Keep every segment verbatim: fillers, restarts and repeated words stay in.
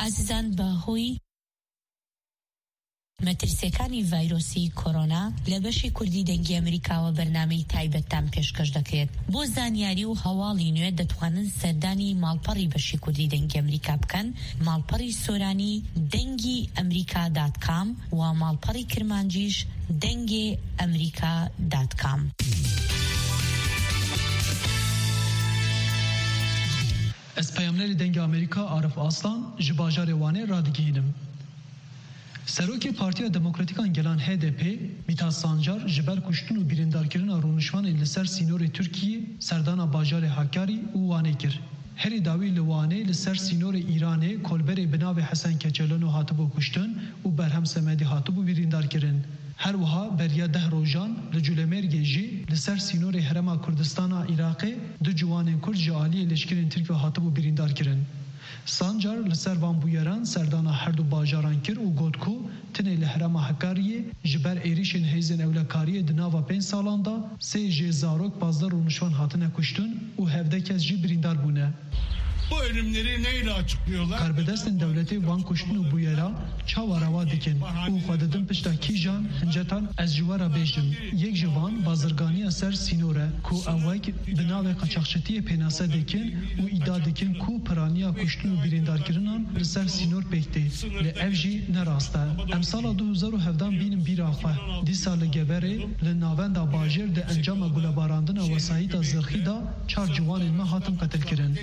ئازیزان بەهۆی مەترسیەکانی ڤایرۆسی کۆرۆنا لە بەشی کوردی دەنگی ئەمریکاوە بەرنامەی تایبەتتان پێشکەش دەکرێت. بۆ زانیاری و هەواڵی نوێ دەتوانن سەردانی ماڵپەڕی بەشی کوردی دەنگی ئەمریکا بکەن، ماڵپەڕی سۆرانی دەنگی ئەمریکا دات کام و ماڵپەڕی کرمانجیش دەنگی ئەمریکا دات کام. Ez peyamnerê dengê Amerîka Arif Aslan ji bajarê Wanê radigihînim. Serokê Partiya Demokratîkan Gelan H D P Mîta Sancar ji ber kuştin û birîndarkirina rûnişvanê li ser sînorê Tirkiyê serdana bajarê Hakkari û Wanê kir. Herî dawî li Wanê li ser sînorê Îranê kolberê bi navê Hesen Keçelano hatibû kuştin û Berhem Semedî hatibû birîndarkirin. Her wiha beriya deh rojan li Culemêrgê jî li ser sînorê Herêma Kurdistana Iraqê du ciwanên Kurd ji aliyê leşkerên Tirk ve hatibû birîndarkirin. Sancar li ser van bûyeran serdana her du bajaran kir û got ku tinê li Herêma Hekkariyê ji ber êrişên hêzên ewlekariyê di nava pênc salan da sê jê zarok bazda rûnişvan hatine kuştin û hevdeh kes jî birîndar bûne. Bu ölümleri neyle açıklıyorlar? Karbedestên devletê van kuştin û bûyera çawa rewa dikin û xwe didin pişta kîjan hincetan ez ji we re bêjim. Yek ji van bazirganiya ser sînor e ku ew wek bi navê qaçaxçetiyê pênase dikin û îdia dikin ku piraniya kuştin û birîndarkirinan li ser sînor pêk tê. Lê ev jî ne rast e. Em sala du hezar û hevdan bînin bîra xwe. Dîsa li Geverê li navenda bajêr de encama gulebarandina wesayîta zirxî da çar ciwanên me hatin qetilkirin.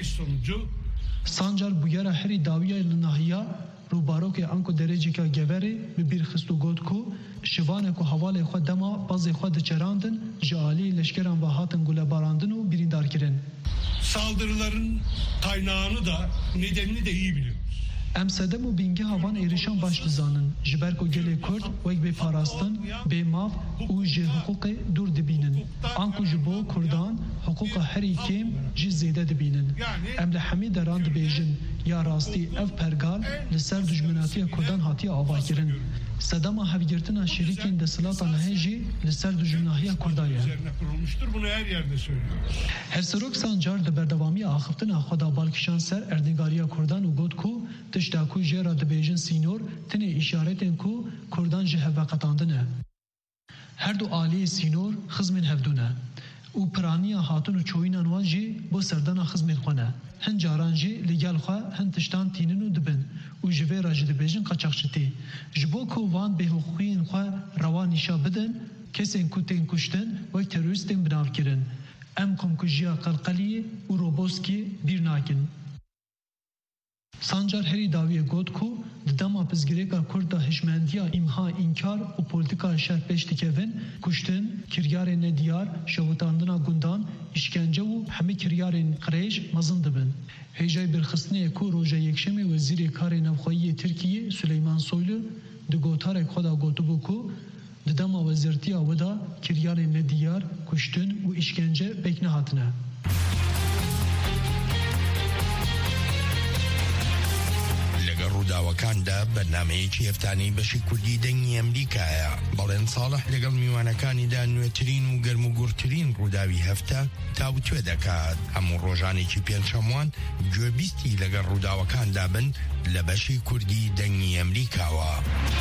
Sancar bûyera herî dawiya li nahiya rûbarokê Anko Derecîka Geverê bi bîr xist û got ku şivanê ku hevalê xwe dema bazê xwe diçerandin ji aliyê leşkeran ve hatin gulebarandin û birîndarkirin. Saldırıların kaynağını da nedenini de iyi biliyoruz. Em sedem û bîngeha van êrişan baş dizanin ji ber ku gelê Kurd wek bê parastin, bê mav û ji hiqûqê dûr dibînin. An ku ji bo Kurdan hiqûqa herî kêm jî zêde dibînin. Em li hemî deran dibêjin ya rastî ev pergal li ser dijminatiya Kurdan hatiye avakirin. Sedema hevgirtina şerîkên desthilatan hê jî li ser dijminahiya Kurda ye. Bunu her yerde söylüyoruz. Herserok Sancar di berdewamiya axiftina xwe da balkişan ser erdêngariya Kurdan û got ku tişta ku jê ra dibêjin sînor tinê îşaretên ku Kurdan ji hev veqetandine. Her du aliyê sînor xizmên hevdû ne û piraniya hatin û çoyînan wan jî bo serdana xizmên xwe ne. Hin caran jî li gel xwe hin tiştan tînin û dibin û ji vê re jî dibêjin qaçaxçitî. Ji bo ku van bêhûqiyên xwe rewa nîşa bidin, kesên ku tên kuştin wek terorîstên binav kirin. Em komkujiya Qalqaliyê û Roboskê bîr nakin. Sancar herî dawiyê got ku di dema pizgirêka Kurd da hişmendiya îmha înkar û polîtika şer pêş dikevin, kuştin, kiryarên nediyar, şewitandina gundan, îşkence û hemî kiryarên qirêj mezin dibin. Hêja birxistinê ku roja yekşemê Wezîrê Karê Navxweyî Tirkiyê Süleyman Soylu di gotarek xwe da gotibû ku di dema wezîrtiya we da kiryarên nediyar, kuştin û îşkence pêk nehatine. ڕووداوەکاندا بەرنامەیەکی هەفتانەی بەشی کوردی دەنگی ئەمریکایە. بەڵێن ساڵح لەگەڵ میوانەکانیدا نوێترین و گەرم و گورترین ڕووداوی هەفتە تاوتوێ دەکات. هەموو ڕۆژانێکی پێنجشەموان گوێبیستی لەگەڵ ڕووداوەکاندا بن لە بەشی کوردی دەنگی ئەمریکاوە.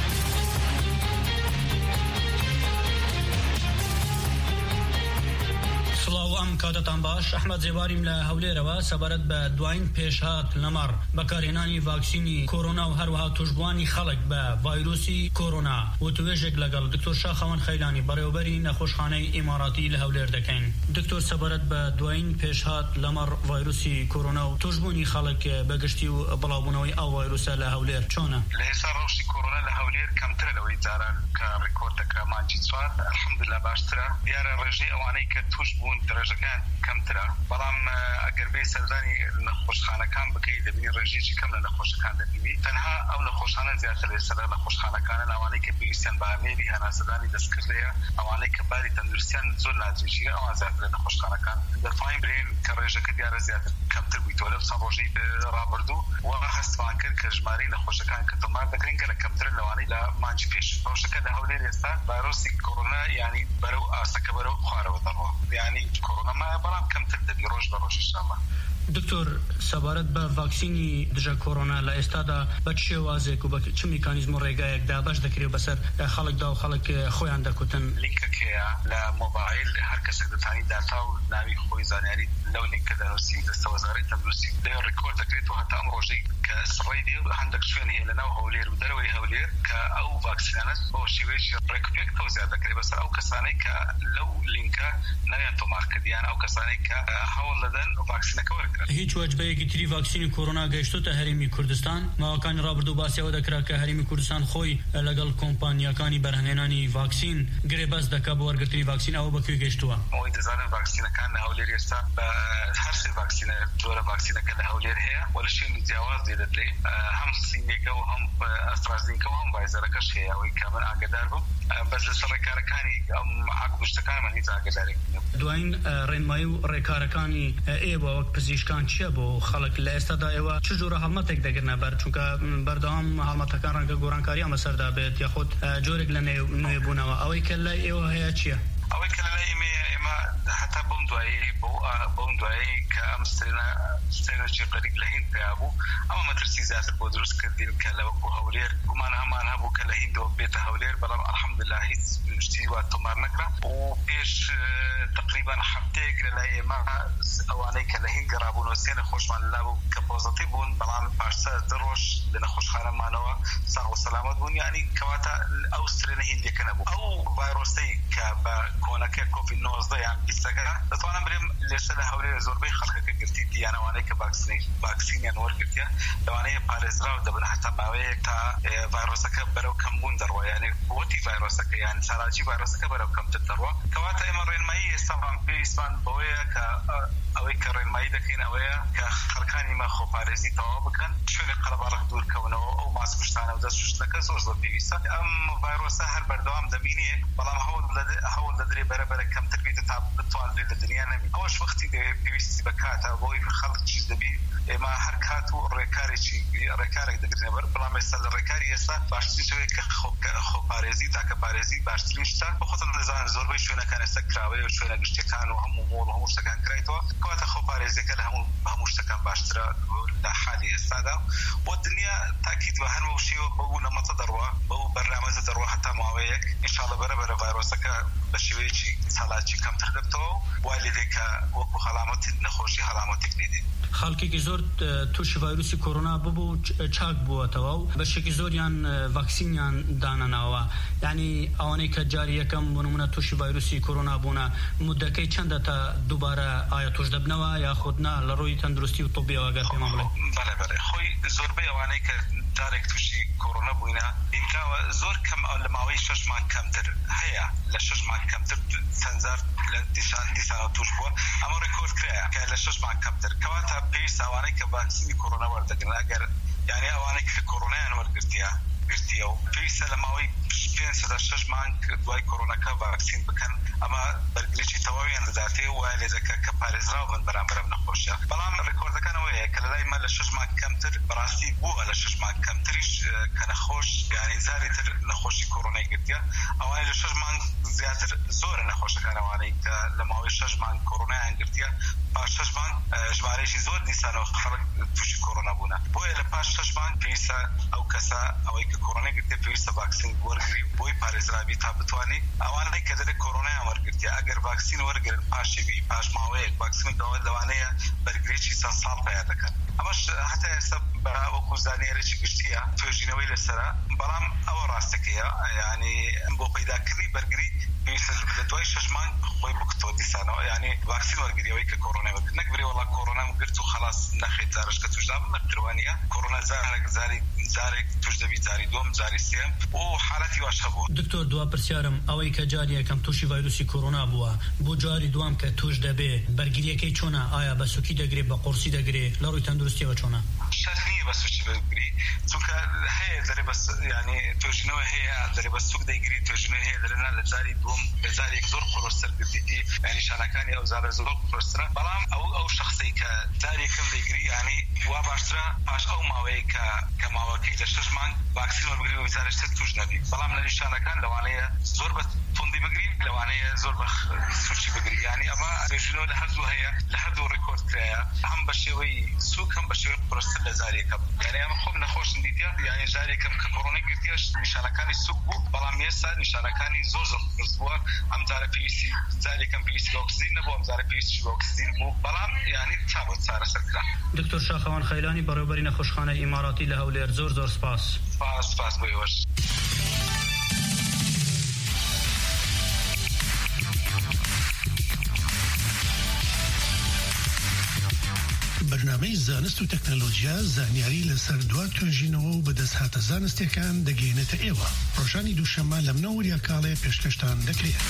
ئەم کاتتان باش ئەحمەد جێواریم لە هەولێرەوە سەبارەت بە دوایین پێشهات لەمەڕ بەکارهێنانی ڤاکسینی کۆرۆنا و هەروەها توشبوانی خەڵک بە ڤایرۆسی کۆرۆنا و توێژێک لەگەڵ دکتۆر شاخەوەن خەیلانی بەڕێوەبەری نەخۆشخانەی ئیماراتی لە هەولێر دەکەین. دکتۆر سەبارەت بە دوایین پێشهات لەمەڕ ڤایرۆسی کۆرۆنا و توشبوونی خەڵک بەگشتی و بڵاوبوونەوەی ئەو ڤایرۆسە لە هەولێر چۆنە؟ لە ئێستا ڕەوشی کۆرۆنا لە هەولێر کەمترە لەوەی جاران کە ڕێکۆرد دەکرا مانگی چوار ئەلحەمدولیلا باشترە. دیارە ڕێژەی ئەوانەی کە توش بوون درێژەکان کەمترە، بەڵام ئەگەر بێ سەردانی نەخۆشخانەکان بکەیت دەبینی ڕێژەیەکی کەم لە نەخۆشەکان دەبینی. تەنها ئەو نەخۆشخانە زیاتر لەسەر نەخۆشخانەکانە ئەوانەی کە پێویستیان بە ئامێری هەناسەدانی دەستکردەیە، ئەوانەی کە باری تەندروستیان زۆر ناجێژیە ئەوان زیاتر لنخوشخانة كان دفاعين برين كرجة كديار زيادة كم تربي تولب صابوجي برابردو وأخذت مع كل كجماري نخوش كان كتمار ذكرين كلا كم ترى لواني لا ما نجفيش خوش كده هولي يستا فيروس كورونا يعني برو أسك برو خارو ضروا يعني كورونا ما برام كم تبدأ بيروج بروج إن شاء الله. دكتور سبارت با واکسینی دژا کرونا لا استادا بچه وازک و با چه میکانیزم رگایک دا باش دکری بسر خلق دا و خلق خویان دکوتن لینک کیا لا موبایل هر کس دتانی داتا و ناوی خوی زانیاری لو لینک دروسی دست وزارت تبلوسی ده رکورد دکریتو حتی امروزی كسريدي عندك شوين هي لنا وهولير ودروي هولير كأو فاكسينات أو شيء ريكوبيك توزيع ذكري بس أو كساني كلو لينكا نيانتو ماركديان أو كساني كحول لدن فاكسينا كورك هیچ وجبه کی تری واکسین کرونا گشتو ته هریمی کوردستان ما کان رابردو باسی و دکرا که هریمی کوردستان خوی لگل کمپانیا کانی برهنانی واکسین گریباز دکا ورگتری واکسین او بکی گشتوا او دزان واکسین کان هولير يستا هر سي واکسین دور واکسین کله هولير هي ولا شيء جواز دي دلي هم سينيكا وهم استرازينكا وهم فايزر كش هي او كمان اقدرهم بس السركار كاني ام عقب اشتكى من هذا اقدر دوين رين مايو ركاركاني ايوا وقت پزیشکان چه بو خلق لاستدا ایوا چجوره حالمتک دگرنا بر چونکه بردام حالمت کان رنگ گورانکاری هم سر دابت یا خود جورگ لنه نوی بونا اوی کلا ایوا هيا چیه اوی کلا اما حتى بوندوي بو بوندوي كامستنا استنا شي قريب لهين تابو اما مدرسي ذات بودروس كدين كلا وكو هولير وما انا ما انا بو كلا هين دو بيت هولير بلا الحمد لله هي اشتيوات تمار نكره وبيش تقريبا حبتك لا ما اواني كلا هين قرابون وسين خوش من لابو كبوزيتيفون بلا باشا دروش لنا خوش خانه مانوا صح وسلامات بون يعني كواتا اوسترين هين دي كنبو او فيروسي كبا كونك كوفيد نوزده يعني بيستقر طبعا بريم لسه هولير زوربي خلقك قلتي دي انا وانا كفاكسين فاكسين انور قلتيا لو انا باريزرا ودبن حتى ما تا فيروسك برو كم دروا يعني بوتي فيروسك يعني سراجي فيروسك برو كم تدروا كواتا امرين ماي استفان في اسبان بويا ك او كرين ماي دكين اويا كخلقاني ما خو باريزي تواب كان شو اللي قرب على دور كونه او ما سبشتانه ودا شوشتك زوز بيسا ام فيروس هر بردوام دميني والله هو هو دري بربر كم تربيت تاع بتوال الدنيا نمي اولش وقتي بيسي بكاتا بوي في خلق شي دبي ما حركاتو ريكاري شي ريكاري دغري بلا ما يسال الريكاري يسا باشتي شوي كخو كخو باريزي تاع باريزي باشتي شتا بخاطر نزان زوربي شونا كان سكراوي وشونا قشتكان وهم مول وهم سكان كريتو كوتا خو باريزي كلها هم هم سكان باشترا لا حالي الساده والدنيا تاكيد وهن وشي بو لما تدروا بو برنامج تدروا حتى معويك ان شاء الله بربر فيروسك بشويشي سالاتي كم تردبتو والديك وكو علامات نخوشي علامات جديده خلقی که زور توش ویروسی کرونا ببو چاک بو تواو بشکی زوریان واکسینیان دانناوا یعنی آنی که جاری کم بنمونه توش ویروسی کرونا بونا مدتی چند تا دوباره آیا توش دبنوا یا خودنا لروی تندرستی و طبی واقع پیمامله بله بله خوی زور بی آنی که دارک توشی کرونا بوینا اینکه زور کم علماوی شش مان کمتر هیا لشش مان کمتر تنظر لدیشان دیشان توش بو اما رکورد کرده که لشش مان کمتر کواتا پیش اوانی که واکسینی کرونا وردگن اگر یعنی اوانی که کرونا ورگرتیا گرتیا و پیش علماوی پین صد شش مان دوای کرونا که واکسین بکن اما برگریچی تواوی اندازاتی و لیزه که کپاریز را ون برام برام نخوشه بلام رکورد کنه ویه که لای ما لشش مان کمتر براستی بو لشش مان کمتریش کنه خوش یعنی زاری تر نخوشی کرونا گرتیا اوانی لشش مان زیاتر زور نخوشه کنه اوانی که لماوی شش مان کرونا انگرتیا پاش شش مان جماریشی زور نیستن و خلق توش کرونا بونه بوی لپاش شش مان پیسا او کسا اوی که کرونا گرتیا پیسا واکسین ورگری بوی پاریز را بی تابتوانی اوانی که در کرونا ورگرتیا اگر واکسین ورگرن پاشی بی پاش ماوی واکسین دوال دوانه برگریچی سال سال پیدا کن اماش حتی حساب برا وکو زانی رچی گشتیا توجینوی لسرا برام او راستکیا یعنی بو پیدا کردی برگری بیشتر دوای ششمان خوی بکتو دیسانو یعنی واکسین ورگری اوی که کرونا ورگری نکبری والله کرونا مگرت و خلاص نخید زارش کتوش دام نقدروانیا کرونا زارک زاری زارێک توش دەبی زاری دوم زاری سێم و حالەتی واش هەبوو. دکتۆر دوا پرسیارم ئەوەی کە جاری یەکەم تووشی ڤایرۆسی کۆرۆنا بووە بۆ جاری دوام کە توش دەبێ بەرگریەکەی چۆنە؟ ئایا بە سووکی دەگرێت بە قورسی دەگرێت لە ڕووی تەندروستیەوە چۆنە؟ شەرت نییە بە سووکی بەگری چونکە هەیە دەرێ بەس ینی توێژینەوە هەیە دەرێ بە سووک دەیگری توێژینەوە هەیە دەرێنا لە جاری دوم بە جارێک زۆر قورسەر گرتیتی ینی شانەکانی ئەو زارە زۆر قورسرە بەڵام ئەو ئەو شخصی کە جارێکم دەیگری ینی وا باشترە پاش ئەو ماوەیە کە کە ماوەکەی لە شەش مانگ ڤاکسین وەربگری و زارشتر توش نەبی بەڵام لە نیشانەکان لەوانەیە زۆر بە توندی بگری لەوانەیە زۆر بە سووکی بگری ینی ئەمە توێژینەوە لە هەردوو هەیە لە هەردوو ڕێکۆرد کرایە هەم بە شێوەی سووک هەم بە شێوەی قورستر لە زارێکەم یعنی ئەمە خۆم نەخۆشم دیتە یعنی جارێکم کە کۆڕۆنای گرتیەش نیشانەکانی سووک بوو بەڵام ئێستا نیشانەکانی زۆر زۆر قورس بووە ئەم جارە پێویستی جارێکم پێویستی بە ئۆکسجین نەبوو ئەم جارە پێویستی بە ئۆکسجین بوو بەڵام یعنی چاوە چارەسەر کرا. دکتۆر شاخەوان خەیلانی بەڕێوەبەری نەخۆشخانەی ئیماراتی لە هەولێر زۆر زۆر سپاس. سپاس سپاس بۆ ئێوەش. بەرنامەی زانست و تەکنەلۆژیا زانیاری لەسەر دوا توێژینەوە و بەدەستهاتە زانستیەکان دەگەینێتە ئێوە. ڕۆژانی دووشەممە لە منەوەریا کاڵێ پێشکەشتان دەکرێت.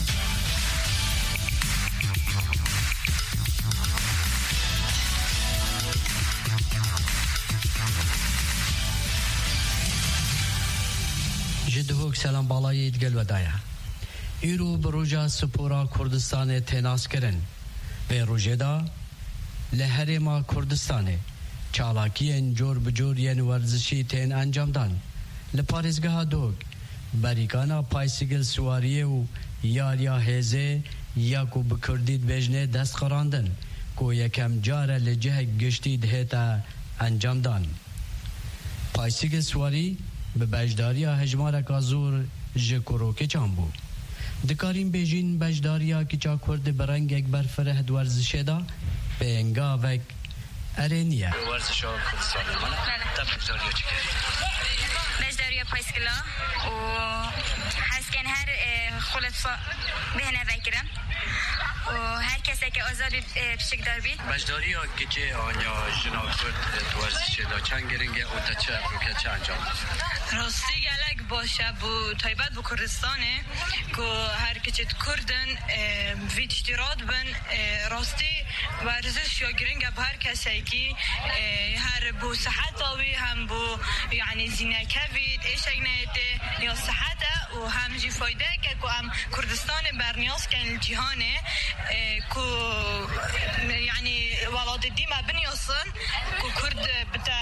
جدهوک سلام باڵایی گەلوەدایە. ئیرۆ بە ڕۆژە سپۆرا کوردستانê tênaskirin. Vê rojê da li herêma Kurdistanê çalakiyên cor bi cor yên werzişî tên encamdan. Li parêzgeha Dog berîkana paysigil siwariyê û yariya hêzê ya ku bi Kurdî dibêjne dest xirandin ku yekem care li cihek giştî dihête encamdan. Paysigil siwarî bi bejdariya hejmareka zor ji kurokêçan bû. Dikarin bêjin bejdariya kîça Kurd bi rengek berfireh di werzişê da pêngavek erê niye. Werzişa Kurdistanê mane te bejdariya çike. Bejdariya payskila û hezkên her xulefsa bihne vekirin û her keseke azadî pişikdar bî. Bejdariya kîçê anya jina Kurd di werzişê da çend giringe û te çi rûkeçe encam dî. راستی گلک باشه بو تایبت بو کردستانه که هر کچت کردن وید اشتراط بن راستی ورزش یا گرنگ به هر کسی که هر بو صحت آوی هم بو یعنی زینکه وید ایشک نیده یا صحت و هم جی فایده که که هم کردستان برنیاز کن جهانه که یعنی ولاد دیمه بنیاسن که کرد بتا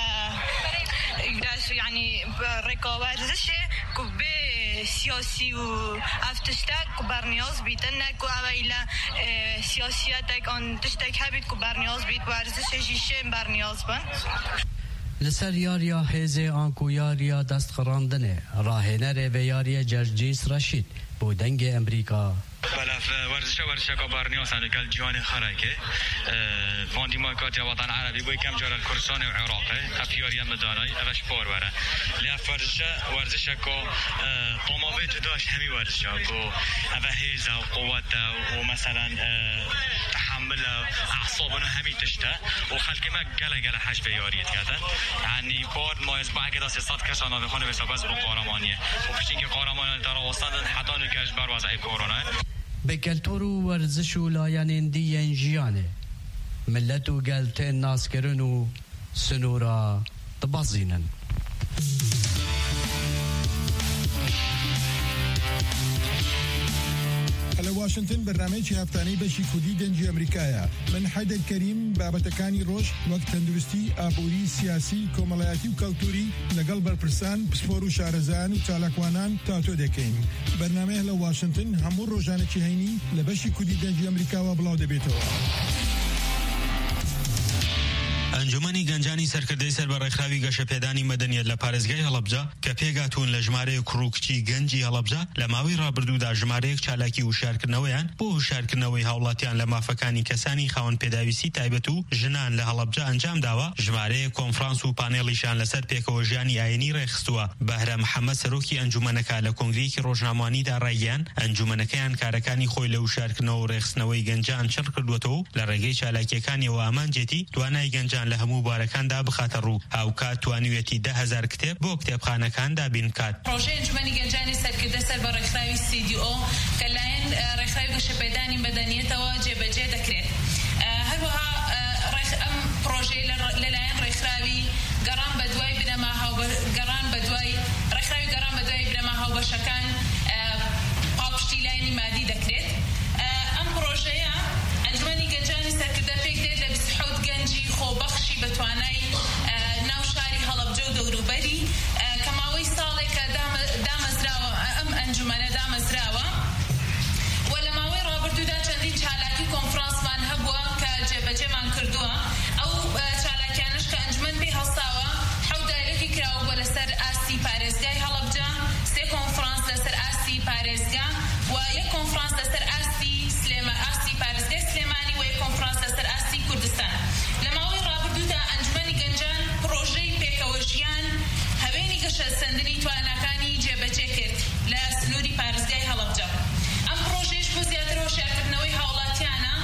یعنی رکا ورزشه که به سیاسی و افتشتک که برنیاز بیتن نه که اویلا سیاسیتک آن تشتک هبید که برنیاز بید ورزش جیشه برنیاز بند. لسر یاریا هیزه آنکو یاریا دست خراندنه راهنره و یاریا جرجیس رشید بودنگ امریکا بلاف ورزش ورزش کا برنیاس عند کل جهان خراکه واندی ما کات وطن عربی بو کم جار کردستان و عراق افیاریا مدانای اش پار وره لی ورزش ورزش کا قومابه داشت همی ورزش کو اوه هیزه و قوت و مثلا تحمل اعصابنا همی تشته و خلق ما گله گله حش به یاریت کردن یعنی بار ما از بعد داست صد کسان به خونه حساب از قهرمانیه و پیشین که قهرمان در واسطن حتی نکش بر وضع کرونا به کلتور و ورزش و لایانین دیین جیانه ملت و گلتین ناسکرن و سنورا تبازینن. لە واشنگتن بەرنامەیەکی هەفتانەی بەشی کوردی دەنجی ئەمریکایە. من حەیدەر کەریم بابەتەکانی ڕۆژ وەک تەندروستی، ئابووری، سیاسی، کۆمەڵایەتی و کەلتوری لەگەڵ بەرپرسان، پسپۆر و شارەزایان و چالاکوانان تاتۆ دەکەین. بەرنامەیە لە واشنگتن هەموو ڕۆژانێکی هەینی لە بەشی کوردی دەنجی ئەمریکاوە بڵاو دەبێتەوە. ئەنجومەنی گەنجانی سەرکردەی سەربەڕێکخراوی گەشەپێدانی مەدەنیەت لە پارێزگای هەڵەبجە کە پێگاتوون لە ژمارەیەک کوڕووکچی گەنجی هەڵەبجە لە ماوەی ڕابردوودا ژمارەیەک چالاکی وشارکردنەوەیان بۆ هوشارکردنەوەی هاوڵاتیان لە مافەکانی کەسانی خاوەن پێداویستی تایبەت و ژنان لە هەڵەبجە ئەنجام داوە. ژمارەیەک کۆنفرانس و پانێڵیشان لەسەر پێکەوە ژیانی ئاینی ڕێخستووە. بەهرە محەممەد سەرۆکی ئەنجومەنەکە لە کۆنگرەیەکی ڕۆژنامەوانیدا ڕایگەیان ئەنجومەنەکەیان کارەکانی خۆی لە وشارکردنەوە و ڕێخستنەوەی گەنجان چڕ کردووەتەوە لە ڕێگەی چالاکیەکانیەوە ئامانجێتی دوانای گەنجان کتێبەکانیان لە هەموو بارەکاندا بخاتە ڕوو. هاوکات توانیوێتی ده هەزار کتێب بۆ کتێبخانەکان دابین بکات. پرۆژەی ئەنجومەنی گەنجانی سەرکردە سەر بە ڕێکخراوی سی دی ئۆ کە لایەن ڕێکخراوی گەشەپێدانی مەدەنیەتەوە جێبەجێ دەکرێت. هەروەها ئەم پرۆژەی لەلایەن ڕێکخراوی گەڕان بە دوای بنەما گەڕان بە دوای ڕێکخراوی گەڕان بە دوای بنەما هاوبەشەکان پاڵپشتی لایەنی مادی دەکرێت. ئەم پرۆژەیە ئەنجومەنی گەنجانی سەرکردە پێک دێت لە بیست و حەوت گەنجی خۆبەخشی بە توانای ناو شاری هەڵەبجە و دەوروبەری کە ماوەی ساڵێکە دامەزراوە ئەم ئەنجومەنە دامەزراوە و لە ماوەی ڕابردوودا چەندین چالاکی کۆنفرانسمان هەبووە کە جێبەجێمان کردووە. ئەو چالاکیانش کە ئەنجومەن پێی هەڵساوە حەوت دایرەکی کراوە بۆ لەسەر ئاستی پارێزگای هەڵەبجە، سێ کۆنفرانس لەسەر ئاستی پارێزگا و یەک کۆنفرانس لەسەر ئاستی سلێمە ئاستی پارێزگای سلێمانی و یەک کۆنفرانس لەسەر ئاستی کوردستان. لە ماوەی ڕابردوودا ئەنجومەنی گەنجان پرۆژەی پێکەوە ژیان هەوێنی گەشە سەندنی توانەکانی جێبەجێ کرد لە سنووری پارێزگای هەڵەبجە. ئەم پرۆژەیش بۆ زیاتر هۆشیارکردنەوەی هاوڵاتیانە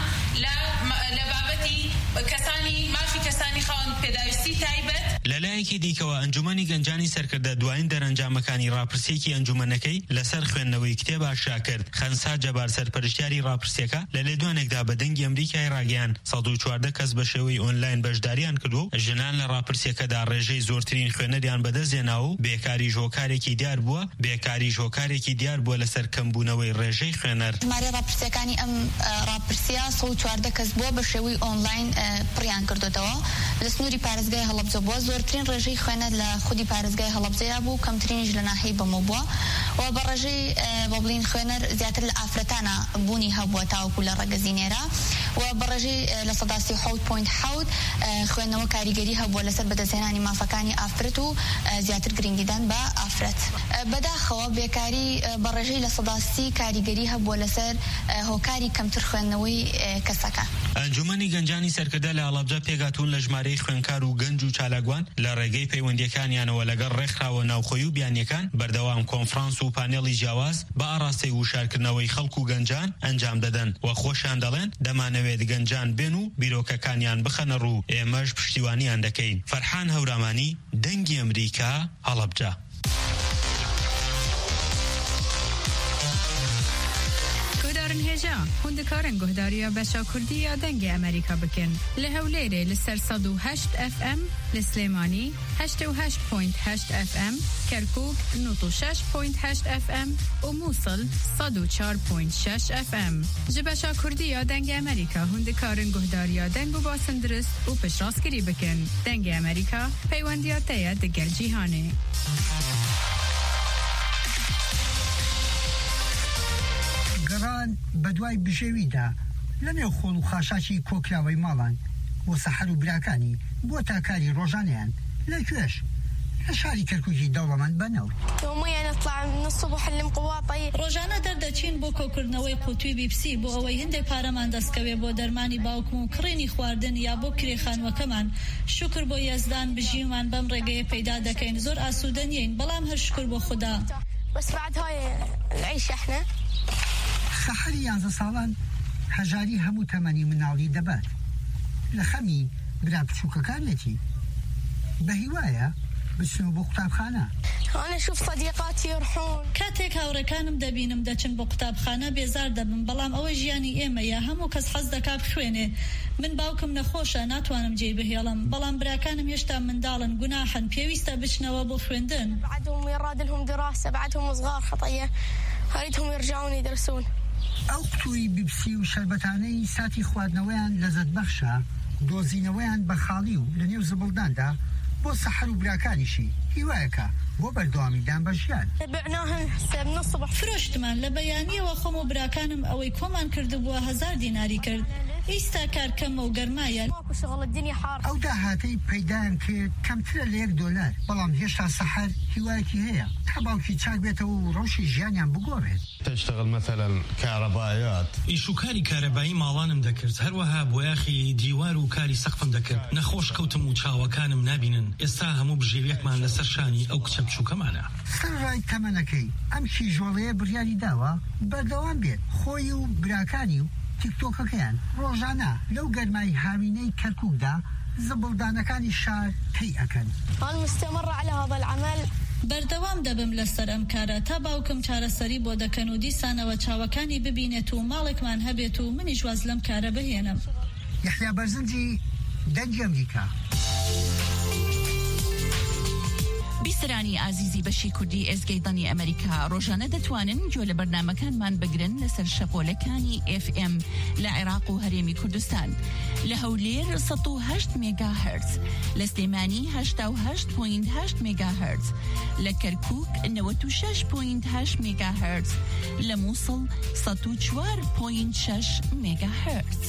لە بابەتی کەسانی مافی کەسانی خاوەن پێداویستی تایبەت. لەلایەکی دیکەوە ئەنجومەنی گەنجانی سەرکردە دوایین دەرەنجامەکانی ڕاپرسیەکی ئەنجومەنەکەی لەسەر خوێندنەوەی کتێب ئاشا کرد. خەنسا جەبار سەرپەرشتیاری ڕاپرسیەکە لە لێدوانێکدا بە دەنگی ئەمریکای ڕاگەیاند سەد و چواردە کەس بە شێوەی ئۆنلاین بەشداریان کردو و ژنان لە ڕاپرسیەکەدا ڕێژەی زۆرترین خوێنەریان بەدەستهێناوە و بێکاری ژۆکارێکی دیار بووە بێکاری ژۆکارێکی دیار بووە لەسەر کەمبوونەوەی ڕێژەی خوێنەر. ژمارەی ڕاپرسیەکانی ئەم ڕاپرسیە سەد و چواردە کەس بووە بە شێوەی ئۆنلاین پڕیان کردوتەوە لە سنووری پارێزگای هەڵەبجە بووە. زۆرترین ڕێژەی خوێنەر لە خودی پارێزگای هەڵەبجەیە بوو، کەمترینش لە ناحیەی بەمە بووە و بە ڕێژەی بۆ بڵین خوێنەر زیاتر لە ئافرەتانە بوونی هەبووە تاوەکو لە ڕێگەزینێرە و بە ڕێژەی لە سەدا سی و حەوت پۆینت حەوت خوێندنەوە کاریگەری هەبووە لەسەر بەدەستهێنانی مافەکانی ئافرەت و زیاتر گرنگیدان بە ئافرەت. بەداخەوە بێکاری بە ڕێژەی لە سەدا سی کاریگەری هەبووە لەسەر هۆکاری کەمتر خوێندنەوەی کەسەکە. ئەنجومەنی گەنجانی سەرکردە لە هەڵەبجە پێگاتون لە ژمارەی خوێنکار و گەنج و چالاکوان لە ڕێگەی پەیوەندیەکانیانەوە لەگەڵ ڕێکخراوە ناوخۆی و بیانیەکان بەردەوام کۆنفرانس و پانێڵی جیاواز بە ئاڕاستەی وشارکردنەوەی خەڵک و گەنجان ئەنجام دەدەن و خۆشیان دەڵێن دەمانەوێت گەنجان بێن و بیرۆکەکانیان بخەنە ڕوو. ئێمەش پشتیوانیان دەکەین. فەرحان هەورامانی، دەنگی ئەمریکا، هەڵەبجە. هێژا هوندەکارن گۆهداریە بەشا کوردی یا دەنگی ئەمریکا بکەن لە هەولێرێ لەسەر سەد و هەشت ئەف ئەم، لە سلێمانی هەشتە و هەشت پۆینت هەشت ئەف ئەم، کەرکووک نۆت و شەش پۆینت هەشت ئەف ئەم و مووسڵ سەد و چوار پۆینت شەش ئەف ئەم. ji بەشا کوردی یا دەنگی ئەمریکا هوندەکارن گۆهداریە دەنگ و باسن درست و پشتڕاستگیری بکەن. دەنگی ئەمریکا پەیوەندیاتەیە دەگەل جیهانێ. گەڕان بە دوای بژێویدا لە نێو خۆڵ و خاشاکی کۆکراوەی ماڵان بۆ سەحەر و براکانی بۆ تاکاری ڕۆژانیان لەکوێش لە شاری کەرکووکی دەوڵەمەند بەنەوت. ڕۆژانە دەردەچین بۆ کۆکردنەوەی قوتووی بیپسی بۆ ئەوەی هەندێک پارەمان دەستکەوێ بۆ دەرمانی باوکم و کڕینی خواردن یا بۆ کرێخانوەکەمان. شکر بۆ یەزدان بژیمان بەم ڕێگەیە پەیدا دەکەین. زۆر ئاسوودە نین بەڵام هەر شکر بۆ خوددا. بس بعد هاي العيشة احنا سەحەری یانزە ساڵان هەژاری هەموو تەمەنی مناڵی دەبات لە خەمی برا بچووکەکانێتی بە هیوایە بچنەوە بۆ قوتابخانە. کاتێک هاوڕێکانم دەبینم دەچن بۆ قوتابخانە بێزار دەبم بەڵام ئەوە ژیانی ئێمەیە هەموو کەس حەز دەکا بخوێنێ. من باوکم نەخۆشە ناتوانم جێی بهێڵم بەڵام براکانم هێشتا منداڵن گوناحن پێویستە بچنەوە بۆ خوێندن. بعدهم يراد لهم دراسة بعدهم صغار خطية هريدهم يرجعون يدرسون. ئەو قوتووی بیبسی و شەربەتانەی ساتی خواردنەوەیان لەزەت بەخشە دۆزینەوەیان بە خاڵی و لە نێو زبڵداندا بۆ سەحەر و براکانیشی هیوایەکە بۆ بەردەوامیدان بە ژیان. فرۆشتمان لە بەیانیەوە خۆم و براکانم ئەوەی کۆمان کردبووە هەزار دیناری کرد. ئیستا کارکەمە و گەرمایە. ئەو داهاتەی پەیدایان کرد کەمترە لە یەک دۆلار بەڵام هێشتا سەحەر هیوایەکی هەیە تا باوکی چاک بێتەوە و ڕەوشی ژیانیان بگۆڕێت. تشتغل مثلا كهربائيات ئیشوکاری کارەبایی ماڵانم دەکرد هەروەها بۆ یاخی دیوار و کاری سەقفم دەکرد. نەخۆش کەوتم و چاوەکانم نابینن. ئێستا هەموو بژێویەکمان لەسەر شانی ئەو کچە بچووکەمانە. سەرڕای تەمەنەکەی ئەم کیژۆڵەیە بڕیاری داوە بەردەوام بێت خۆی و براکانی و تیکتۆکەکەیان ڕۆژانە لەو گەرمای هاوینەی کەرکووکدا زبڵدانەکانی شار تی ئەکەن. أنا مستمرة على هذا العمل. بەردەوام دەبم لەسەر ئەم کارە تا باوکم چارەسەری بۆ دەکەن و دیسانەوە چاوەکانی ببینێت و ماڵێکمان هەبێت و منیش واز لەم کارە بهێنم. یحیا بەرزنجی دەنگی ئەمریکا. بیسرانی ئازیزی بەشی کوردی ئێزگەی دەنگی ئەمریکا ڕۆژانە دەتوانن گوێ لە بەرنامەکانمان بگرن لەسەر شەپۆلەکانی ئف ئێم لە عێراق و هەرێمی کوردستان، لە هەولێر سەد و هەشت مێگا هەرتز، لە سلێمانی هەشتا و هەشت پۆینت هەشت مێگا هەرتز، لە کەرکووک نەوەت و شەش پۆینت هەشت مێگا هەرتز، لە مووسڵ سەد و چوار پۆینت شەش مێگا هەرتز.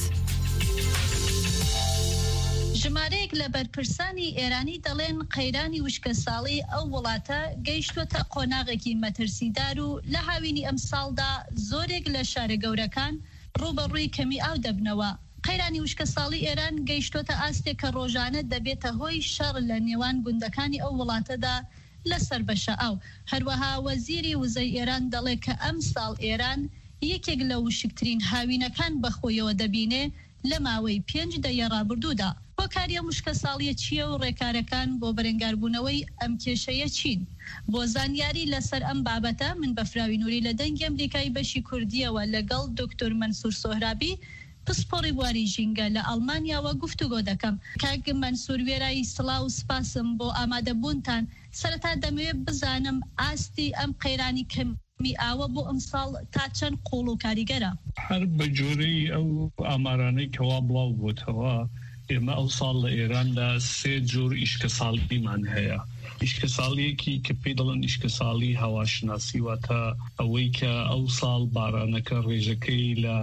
ژمارەیەک لە بەرپرسانی ئێرانی دەڵێن قەیرانی وشکە ساڵی ئەو وڵاتە گەیشتوتە قۆناغێکی مەترسیدار و لە هاوینی ئەم ساڵدا زۆرێک لە شارە گەورەکان ڕوبەڕووی کەمی ئاو دەبنەوە. قەیرانی وشکە ساڵی ئێران گەیشتوتە ئاستێک کە ڕۆژانە دەبێتە هۆی شەڕ لە نێوان گوندەکانی ئەو وڵاتەدا لەسەر بەشە ئاو. هەروەها وەزیری وزەی ئێران دەڵێت کە ئەم ساڵ ئێران یەکێک لە وشکترین هاوینەکان بەخۆیەوە دەبینێ لە ماوەی پێنج دەیە ڕابردوودا. هۆکاریە موشکە ساڵیە چییە و ڕێکارەکان بۆ بەرەنگاربوونەوەی ئەم کێشەیە چین؟ بۆ زانیاری لەسەر ئەم بابەتە من بە فراوی نووری لە دەنگی ئەمریکای بەشی کوردیەوە لەگەڵ دکتۆر مەنسوور سۆهرابی پسپۆڕی بواری ژینگە لە ئەڵمانیاوە گفتوگۆ دەکەم. کاک مەنسوور وێرایی سڵاو و سپاسم بۆ ئامادەبوونتان. سەرەتا دەمەوێت بزانم ئاستی ئەم قەیرانی کەم می ئاوە بۆ ئەمساڵ تا چەند قوڵ و کاریگەرە؟ هەر بە جۆرەی ئەو ئامارانەی کەوا بڵاو بووتەوە ئێمە ئەو ساڵ لە ئێراندا سێ جۆر ئیشکە ساڵیمان هەیە. ئیشکە ساڵیەکی کە پێی دەڵێن ئیشکە ساڵی هەواشناسی واتە ئەوەی کە ئەو ساڵ بارانەکە ڕێژەکەی لە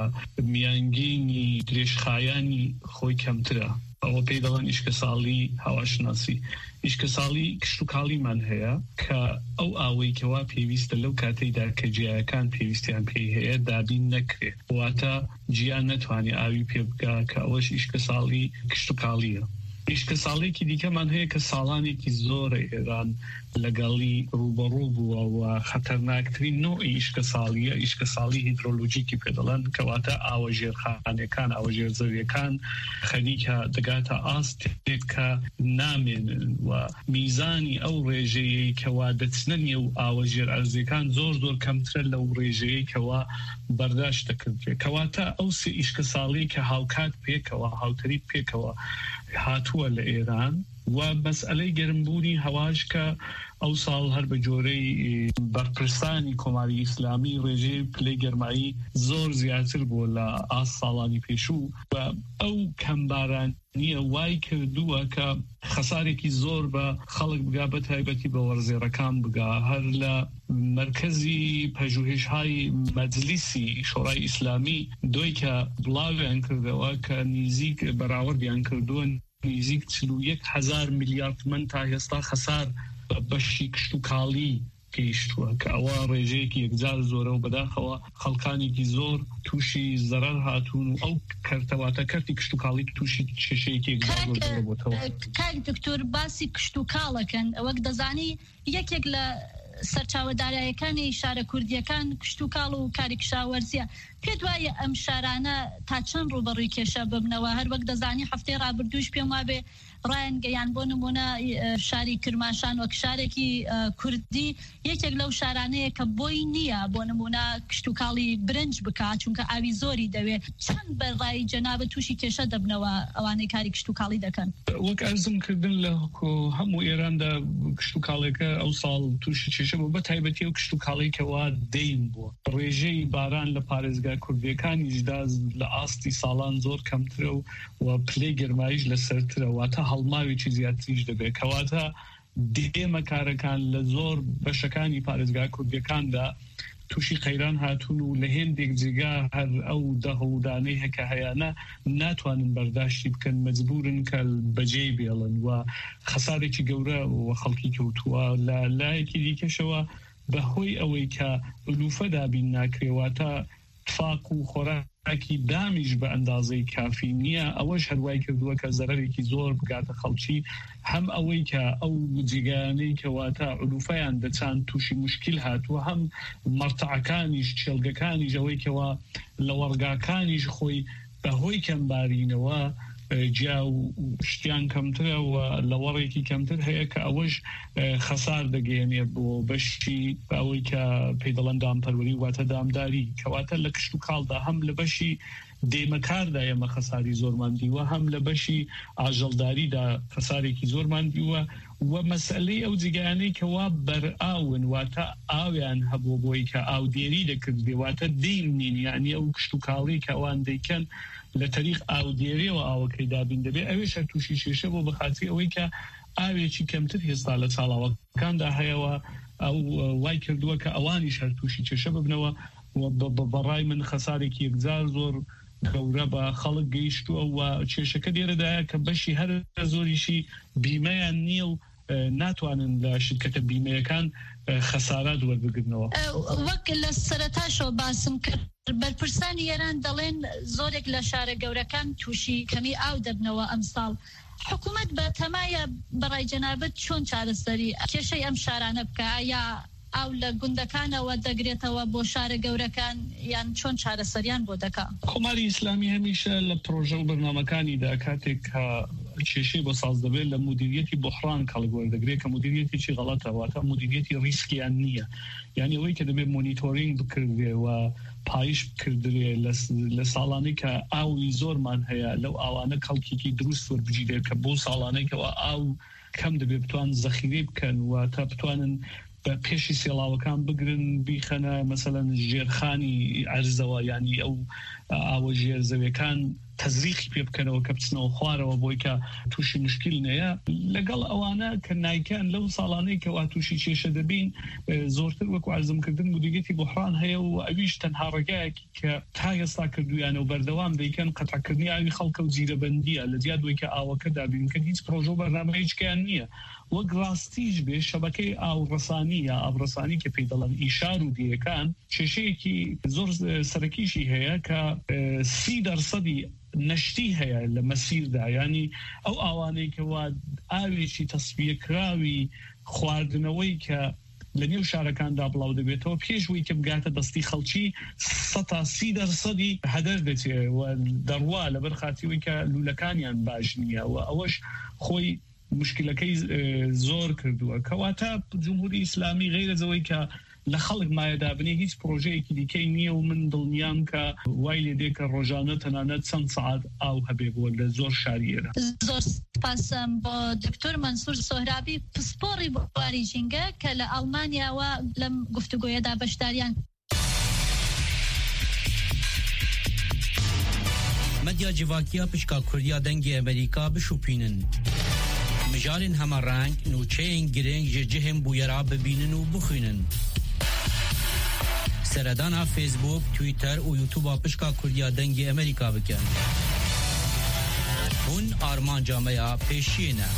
میانگینی درێژخایانی خۆی کەمترە، ئەوە پێی دەڵێن ئیشکە ساڵی هەواشناسی. ئیشکە ساڵی کشت و کاڵیمان هەیە کە ئەو ئاوەی کەوا پێویستە لەو کاتەیدا کە جیایەکان پێویستیان پێی هەیە دابین نەکرێت، واتە جیان نەتوانێت ئاوی پێ بگا کە ئەوەش ئیشکە ساڵی کشت و کاڵیە. ئیشکە ساڵێکی دیکەمان هەیە کە ساڵانێکی زۆرە ئێران لەگەڵی ڕوبەڕوو بووە و خەتەرناکترین نوعی ئیشکە ساڵیە ئیشکە ساڵی هیدرۆلۆجیکی پێدەڵێن کەواتە ئاوە ژێرخانەکان ئاوە ژێرزەویەکان خەریکە دەگاتە ئاستێک کە نامێنن و میزانی ئەو ڕێژەیەی کەوا دەچنە نێو ئاوە ژێرئەرزیەکان زۆر زۆر کەمترە لەو ڕێژەیەی کەوا بەرداشت دەکردرێت. کەواتە ئەو سێ ئیشکە ساڵی کە هاوکات پێکەوە هاوتەریت پێکەوە هاتووە لە ئێران و مەسئلەی گەرمبوونی هەواش کە ئەو ساڵ هەر بە جۆرەی بەرپرسانی کۆماری ئیسلامی ڕێژەی پلەی گەرمایی زۆر زیاتر بووە لە ئاست ساڵانی پێشوو و ئەو کەمبارانیە وای کردووە کە خەسارێکی زۆر بە خەڵک بگا بە تایبەتی بە وەرزێڕەکان بگا. هەر لە مرکزی پژوهشهای مەجلیسی شۆڕای ئیسلامی دوی کە بڵاویان کردەوە کە نزیک بەراوردیان کردووە نزیک چل و یەک هەزار میلیارد من تا هێستا خەسار بەشی کشت و کاڵی گەیشتووە کە ئەوە ڕێژەیەکی یەکجار زۆرە و بەداخەوە خەڵکانێکی زۆر تووشی زەرەر هاتوون و ئەو کەرتەواتە کەرتی کشت و کاڵی تووشی کێشەیەکی یەکجار زۆر بۆتەوە. کاک دکتۆر باسی کشت و کاڵەکەن ئەوەک دەزانی یەکێک لە سەرچاوەدارایەکانی شارە کوردیەکان کشت و کاڵ و کاری کشاوەرزیە. پێ دوایە ئەم شارانە تا چەند ڕوبەڕووی کێشە ببنەوە؟ هەر وەک دەزانی هەفتەی ڕابردووش پێم وابێ ڕایان گەیان بۆ نمونە شاری کرماشان وەک شارێکی کوردی یەکێک لەو شارانەیە کە بۆی نییە بۆ نمونە کشت و کاڵی برنج بکات چونکە ئاوی زۆری دەوێت. چەند بەڕای جەنابە تووشی کێشە دەبنەوە ئەوانەی کاری کشت و کاڵی دەکەن؟ وەک ئەرزم کردن لە هەموو ئێراندا کشت و کاڵێکە ئەو ساڵ تووشی کێشە بوو بە تایبەتی ئەو کشت و کاڵێکەوە دەیم بووە. ڕێژەی باران لە پارێزگای کوردیەکانیشدا لە ئاستی ساڵان زۆر کەمترە و پلەی گەرماییش لەسەرترە واتە هەڵماوێکی زیاتریش دەبێت کەواتە دێمە کارەکان لە زۆر بەشەکانی پارێزگای کوردیەکاندا تووشی قەیران هاتوون و لە هێندێک جێگا هەر ئەو دەهەودانەی هەکە هەیەە ناتوانن بەرداشتی بکەن مەجبورن کە بەجێی بێڵن و خەسارێکی گەورە و خەڵکی کەوتووە. لە لایەکی دیکەشەوە بەهۆی ئەوەی کە ئولوفە دابین ناکرێواتە تفاق و خۆراکی دامیش بە ئەندازەی کافی نییە. ئەوەش هەروای کردووە کە زەرەرێکی زۆر بگاتە خەڵکی، هەم ئەوەی کە ئەو جێگانەی کەواتە ئولوفەیان دەچان تووشی مشکل هاتووە، هەم مەرتەعەکانیش چێلگەکانیش ئەوەی کەوا لە وەرگاکانیش خۆی بەهۆی کەمبارینەوە جیا و شتیان کەمترە و لە وەڕێکی کەمتر هەیە کە ئەوەش خەسار دەگەێنێ بۆ بەشی ئەوەی کە پێی دەڵێن دامپەروەری واتە دامداری کەواتە لە کشت و کاڵدا هەم لە بەشی دێمەکاردا ئێمە خەساری زۆرمان دیوە هەم لە بەشی ئاژەڵداریدا خەسارێکی زۆرمان دیوە و مەسئلەی ئەو جگەیانەی کەوا بەرئاون واتە ئاویان هەبوو بۆی کە ئاودێری دەکرد واتە دێمنین یعنی ئەو کشت و کاڵی کە ئەوان دەیکەن لە تەریق ئاودێریەوە ئاوەکەی دابین دەبێت ئەوێشە تووشی شێشە بۆ بەخاطی ئەوەی کە ئاوێکی کەمتر هێستا لە چاڵاوەکاندا هەیەوە ئەو وای کردووە کە ئەوانی شەر تووشی چێشە ببنەوە بەڕای من خەسارێکی یەکجار زۆر گەورە بە خەڵک گەیشتووە و کێشەکە لێرەدایە کە بەشی هەر زۆریشی بیمەیان نییە و ناتوانن لە شرکەتە بیمەیەکان خەسارات وەربگرنەوە. وەک لە سەرەتاشەوە باسم کرد بەرپرسانی ئێران دەڵێن زۆرێک لە شارە گەورەکان تووشی کەمی ئاو دەبنەوە ئەم ساڵ. حکوومەت بە تەمایە بەڕای جەنابەت چۆن چارەسەری کێشەی ئەم شارانە بکە یا ئاو لە گوندەکانەوە دەگرێتەوە بۆ شارە گەورەکان یان چۆن چارەسەریان بۆ دەکا؟ کۆماری ئیسلامی هەمیشە لە پرۆژە و بەرنامەکانیدا کاتێک کێشەی بۆ ساز دەبێت لە مدیریەتی بحران کەڵک وەردەگرێت کە مدیریەتێکی غەڵەتەوە مدیریەتی ریسکیان نییە یعنی ئەوەی کە دەبێت مۆنیتۆرینگ بکردێ و پایش بکردرێ لە ساڵانەی کە ئاوی زۆرمان هەیە لەو ئاوانە کەڵکێکی دروست وەربگیرێت کە بۆ ساڵانەیەکەوە ئاو کەم دەبێت بتوان زەخیرێ بکەن و تا بتوانن بە پێشی سێڵاوەکان بگرن بیخەنە مەسەلەن ژێرخانی عەرزەوە ینی ئەو ئاوە ژێرزەویەکان تەزریقی پێ بکەنەوە کە بچنەوە خوارەوە بۆی کە تووشی مشکل نەیە لەگەڵ ئەوانە کە نایکەن لەو ساڵانەی کەوا تووشی کێشە دەبین زۆرتر وەکو عەرزمکردن مدیریەتی بحران هەیە و ئەویش تەنها ڕێگایەکی کە تا ئێستا کردویانە و بەردەوام دەیکەن قەتعکردنی ئاوی خەڵکە و جیرەبەندیە لە زیاد دوی کە ئاوەکە دابینکە هیچ پرۆژە و بەرنامەیەکیان نییە وەک ڕاستیش بێ شەبەکەی ئاوڕەسانی یا ئابڕەسانی کە پێی دەڵێن ئیشار و دیەکان کێشەیەکی زۆر سەرەکیشی هەیە کە سی دەرسەدی نشتی هەیە لە مەسیردا ینی ئەو ئاوانەیەکەوە ئاوێکی تەسبیەکراوی خواردنەوەی کە لە نێو شارەکاندا بڵاو دەبێتەوە پێشوەی کە بگاتە دەستی خەڵکی سە تا سی دەرسەدی هەدەر دەچێت و دەڕوا لەبەر خاتیەوەی کە لوولەکانیان باش نییە و ئەوەش خۆی مشکلەکەی زۆر کردووە کەواتە جمهوری ئیسلامی غیرەزەوەی کە لە خەڵک مایەدابنی هیچ پرۆژەیەکی دیکەی نییە و من دڵنیام کە وای لێ دێکە ڕۆژانە تەنانەت چەند سەعات ئاو هەبێ بۆ لە زۆر شاریێرە. زۆر سپاسم بۆ دکتۆر مەنسوور سۆهرابی پسپۆڕی بواری ژینگە کە لە ئەڵمانیاوە لەم گفتوگۆیەدا بەشداریان مەدیا جیڤاکیە پشکا کوردیا دەنگی ئەمریکا بشوپینن مژارên hemareng nûçeyên girêng ji cihên bûyera bibînin û bixwînin. Seredana Facebook, Twitter û YouTube'a pişka Kurdiya dengê Amerîka bikin. Hûn armanca me ya pêşiyê ne.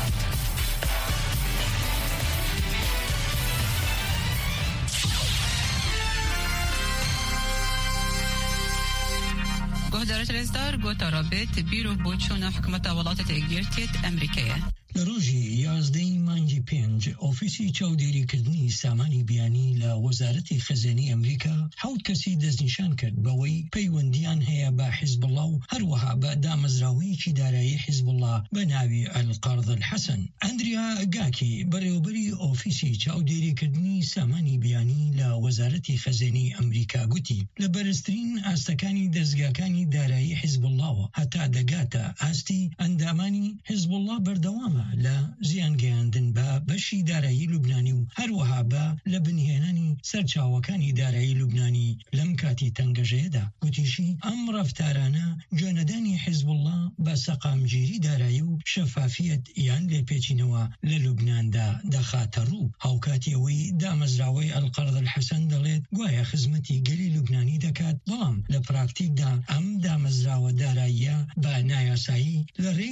Guhdarê Rêzdar gota rabêt bîrov bû çûna hikûmeta welatê têgirtê Amerîkayê. لە ڕۆژی یازدەی مانگی پێنج ئۆفیسی چاودێریکردنی سامانی بیانی لە وەزارەتی خەزانەی ئەمریکا حەوت کەسی دەستنیشان کرد بەوەی پەیوەندیان هەیە بە حیزبڵڵا و هەروەها بە دامەزراوەیەکی دارایی حیزبڵڵا بە ناوی ئەلقەرد الحەسەن. ئەندریا گاکی بەڕێوەبەری ئۆفیسی چاودێریکردنی سامانی بیانی لە وەزارەتی خەزانەی ئەمریکا گوتی لە بەرزترین ئاستەکانی دەستگاکانی دارایی حیزبڵڵاوە هەتا دەگاتە ئاستی ئەندامانی حیزبڵڵا بەردەوامە لە زیانگەیاندن بە بەشی دارایی لوبنانی و هەروەها بە لە بنهێنانی سەرچاوەکانی دارایی لوبنانی لەم کاتی تەنگەژەیەدا گوتیشی ئەم ڕەفتارانە جوێنەدانی حیزبڵڵا بە سەقامگیری دارایی و شەفافیەت یان لێپێچینەوە لە لوبناندا دەخاتە ڕوو. هاوکاتی ئەوەی دامەزراوەی ئەلقەرد الحەسەن دەڵێت گوایە خزمەتی گەلی لوبنانی دەکات بەڵام لە پراکتیکدا ئەم دامەزراوە داراییە بە نایاسایی لە ڕێی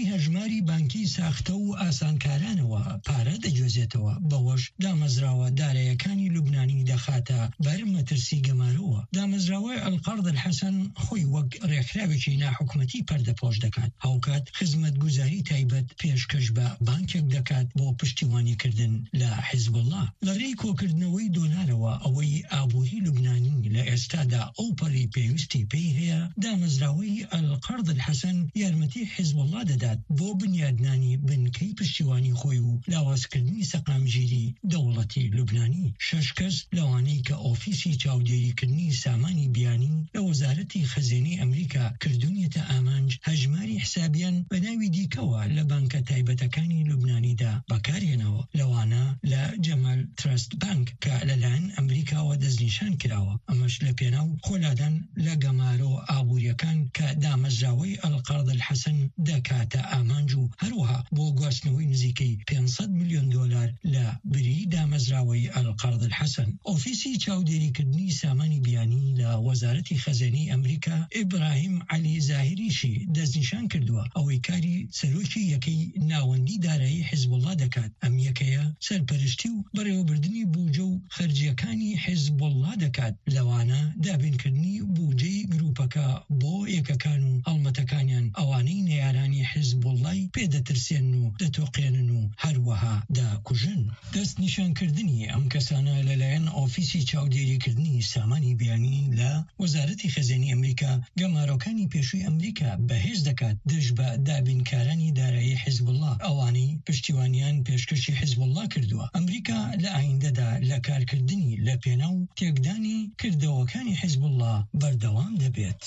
هەژماری بانکی ساختە و ئاسانکارانەوە پارە دەگوێزێتەوە بەوەش دامەزراوە دارایەکانی لوبنانی دەخاتە بەر مەترسی گەمارەوە. دامەزراوەی ئەلقەرد الحەسەن خۆی وەک ڕێکخراوێکی ناحکومەتی پەردەپۆش دەکات، هاوکات خزمەتگوزاری تایبەت پێشکەش بە بانکێک دەکات بۆ پشتیوانیکردن لە حیزب الله. لە ڕێی کۆکردنەوەی دۆلارەوە ئەوەی ئابووری لوبنانی لە ئێستادا ئەو پەڕی پێویستی پێی هەیە، دامەزراوەی ئەلقەرد الحەسەن یارمەتی حیزب الله دەدات بۆ بنیادنانی بنکەی پشتیوانی خۆی و لاوازکردنی سەقامگیری دەوڵەتی لوبنانی. شەش کەس لەوانەی کە ئۆفیسی چاودێریکردنی سامانی بیانی لە وەزارەتی خەزێنەی ئەمریکا کردوونیەتە ئامانج هەژماری حسابیان بە ناوی دیکەوە لە بانکە تایبەتەکانی لوبنانیدا بەکارهێنەوە. لەوانە لە جەمال ترست بانک کە لەلایەن ئەمریکاوە دەستنیشان کراوە. ئەمەش لە پێناو خۆلادان لە گەمارۆ ئابوووریەکان کە دامەزراوەی ئەلقەرد الحەسەن دەکاتە ئامانج و هەروەها بۆ گواستنەوەی نزیکەی پێنج میلیۆن دۆلار لە بری دامەزراوەی ئەلقەرد الحەسەن. ئۆفیسی چاودێریکردنی سامانی بیانی لە وەزارەتی خەزێنەی ئەمریکا ئیبراهیم عەلی زاهریشی دەستنیشان کردووە ئەوەی کاری سەرۆکی یەکەی ناوەندی دارایی حیزب الله دەکات. ئەم یەکەیە سەرپەرشتی و بەڕێوەبردننی بوجە و خەرجیەکانی حیزب الله دەکات. لەوانە دابینکردنی بوجەی گروپەکە بۆ یەکەکان و هەڵمەتەکانیان ئەوانەی نەیارانی حیزب اللهی پێدەترسێن و دەتۆقێنن و هەروەها داکوژن. دەست نیشانکردنی ئەم کەسانە لەلایەن ئۆفیسی چاودێریکردنی سامانی بیانی لە وەزارەتی خەزێنی ئەمریکا گەمارۆکانی پێشووی ئەمریکا بەهێز دەکات دژ بە دابینکارانی دارایی حیزب الله ئەوانەی پشتیوانیان پێشکەشی حیزب الله کردووە. ئەمریکا لە ئایندەدا لە کارکردنی لە پێناو تێکدانی کردەوەکانی حیزب الله بەردەوام دەبێت.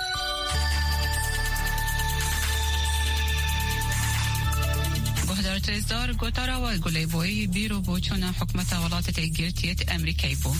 گهدار تریزدار گوتارا و گلی بوی بیرو بوچون حکمت ولات تگیرتیت امریکایی بو.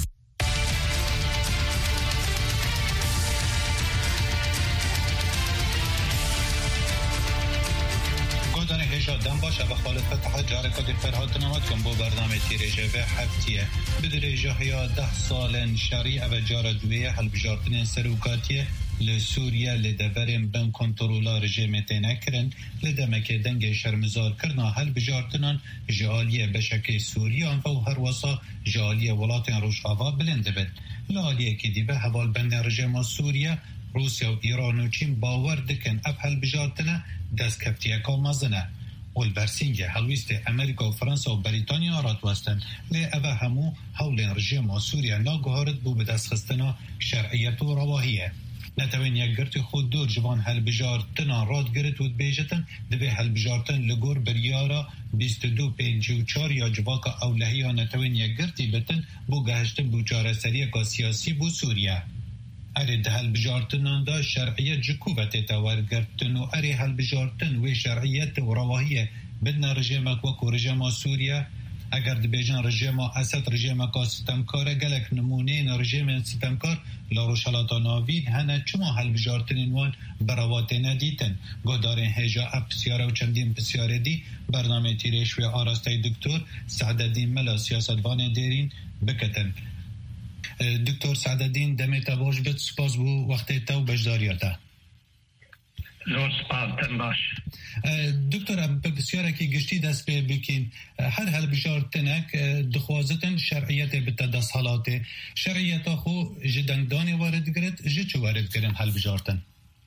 دم باشه به خالفت حجار کد فرهاد نماد کن با برنامه تیرجه و هفتیه بدرجه ها ده سال شریع و جار دویه حل بجارتن سروکاتیه لسوریا لدبرم بن کنترولا رژیم تنکرن لدمک دنگ شرمزار کرنا حل بجارتنان جالیه بشک سوریان و هر وصا جالیه ولاتن روشاوا بلنده بد لالیه که دیبه حوال بند رژیم سوریا روسیا و ایران و چین باور دکن اب حل بجارتنه دست کفتیه که مازنه والبرسینگ هلویست امریکا و فرانسه و بریتانیا رات وستن لی اوه همو حول رژیم و سوریا ناگهارت بو به دست خستنا شرعیت و رواهیه. نتوین یک گرت خود دور جوان هل بجارتنا راد گرت و بیجتن دوی هل بجارتن لگور بریارا بیست و دو پینجی و چار یا جواک اولهی ها نتوین یک گرتی بتن بو گهشتن بو چاره سریه که سیاسی بو سوریا. اری ده هل بجارتنان دا شرعیت جکوبت تاورگرتن و اری هل بجارتن و شرعیت و رواهیه بدنا رژیمک وکو رژیم سوریا اگر ده بیجان رژیم اسد رژیمک ستمکاره گلک نمونه رژیم ستمکار لاروشالاتا ناوید هنه چما هل بجارتنین وان براوات ندیتن گدارین هجا اپ بسیاره و چندین بسیاره دی برنامه تیرش و آراسته دکتر سعدالدین ملا سیاستوان دیرین بکتن. دکتر سعدالدین دمت باش بد سپاس بو وقت تو بجداریاته زور سپاس تن باش دکتر بسیاره که گشتی دست به بکین هر هل بجارتنک دخوازتن شرعیت بتدست حالات شرعیت خو جدنگدانی وارد گرد جه چه وارد گرن هل بجارتن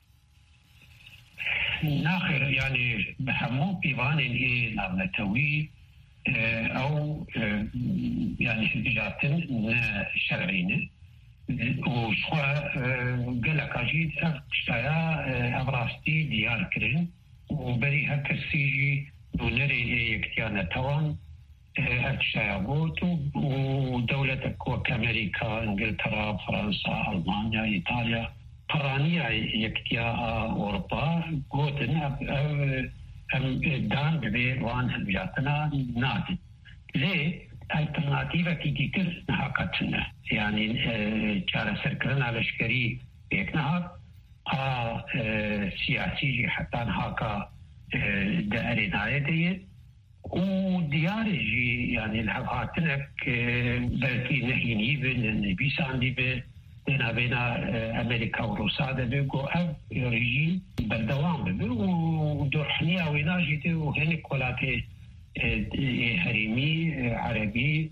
ناخر يعني بحمو بيوان ايه نابلتوي او يعني حلبجاتن شرعين وشخوا قلق اجيد اشتايا افراستي ديار كرين وبري هكا السيجي ونري يكتيانا توان اشتايا بوتو ودولتك وكامريكا انجلترا فرنسا المانيا ايطاليا قرانية يكتيا اوروبا قوتن ام دان ببي وان هلبجاتنا نادي ليه الترناتيفا كي ديتر نهاقتنا يعني جارة سركرنا لشكري بيك نهار ها سياسي حتى نهاقا دائري نايدي ودياري يعني الهواتنك بلكي نهيني بن بيسان دي بن بين بين امريكا وروسيا ده بيقو اف ريجيم بالدوام بيقو ودرحني دنيا ويناجيته وهن كولاته هريمي عربي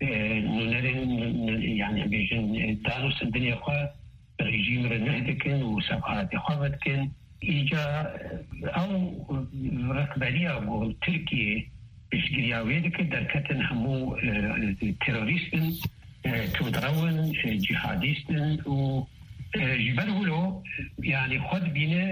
نونرن يعني بيجن دانوس الدنيا خا رجيم رنهدكن وسبعات خافتكن إيجا أو ركبالية وتركيا بشجريا ويدك دركتن همو تيروريستن تودرون جهاديستن و جبرولو يعني خد بينا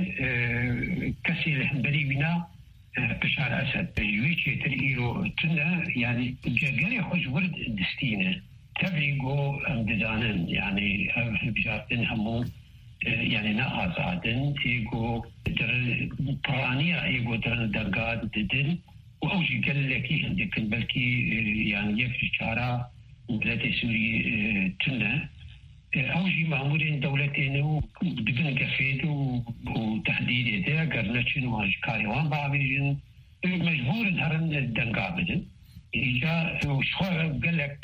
كسي الهنبري بينا بشار أسد يويشي تريرو تنا يعني جاقري خوش ورد دستينة تبريقو امددانن يعني بجارتن همو يعني نا آزادن ايقو در برانيا ايقو در دقاد ددن وأوجي قال لكي هندكن بلكي يعني يفري شارع بلاد سوري تنا أوجي مأمورين دولتين ودبن قفيد وتحديد ده قرنشن واشكاريوان بابيجن مجبور هرن الدنقابدن إجا وشخوة قال لك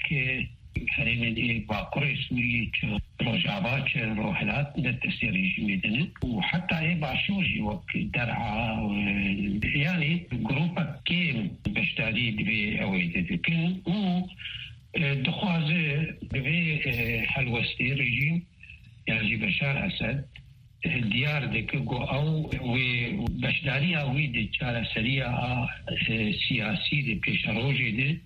هرين باقري سوري روجابات روحلات نتسير يجميدن وحتى ايه باشورجي وك درعا يعني جروبا كيم بشتاري دبي اويدي كن و دخوازه دبي حلوستي رجيم يعني بشار اسد ديار دكو او وبشداري اوي دي چارا سريعه سياسي دي بيشروجي دي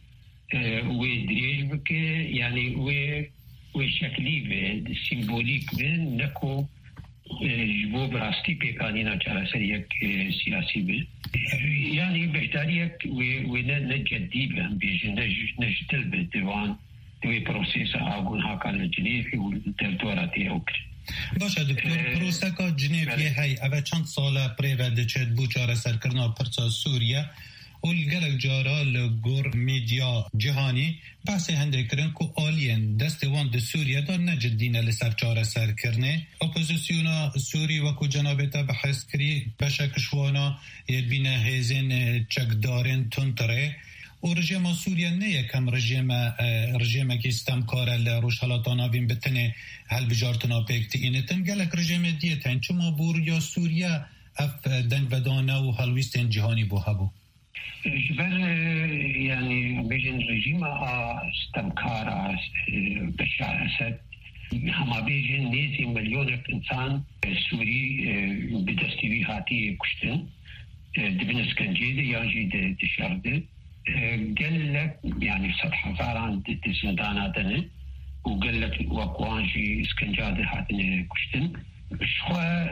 ودريج بكي يعني و وشكلي به سيمبوليك به نكو جبو براستي بيكانينا چارا سريعه سياسي به يعني بشداريك ونجدي بهم بيجن نجتل بالديوان دوی پروسیس آگون ها کال جنیفی و دردوراتی اوکر. باشه دکتر پروسکا جنیفی هی اوه چند ساله پریوده چید بو چاره سرکرنا پرچا سوریه والگلک جارا لگور میدیا جهانی بحث هنده کرن که آلین دست وان ده سوریه دا نجدینه لسر چاره سرکرنه اپوزیسیونا سوری وکو جنابتا بحث کری بشکشوانا یدبینه هیزین چکدارن تنتره و رژیم سوریه نه یکم رژیم رژیم که استمکاره لروش حالاتانا بین بتنه هل بجارتنا پیکتی اینتن گلک رژیم دیتن چما بور یا سوریه اف دنگ بدانه و حلویستن جهانی بو هبو جبر يعني بيجن رژیم استمکاره بشار اسد هما بيجن نيزي مليون انسان سوري بدستوي هاتي كشتن دبن اسكنجيدي يانجي دشارده قال لك يعني سطح هزاران زنداناتنا وقال لك وقوانجي اسكنجاده هاتنا كشتن شخوا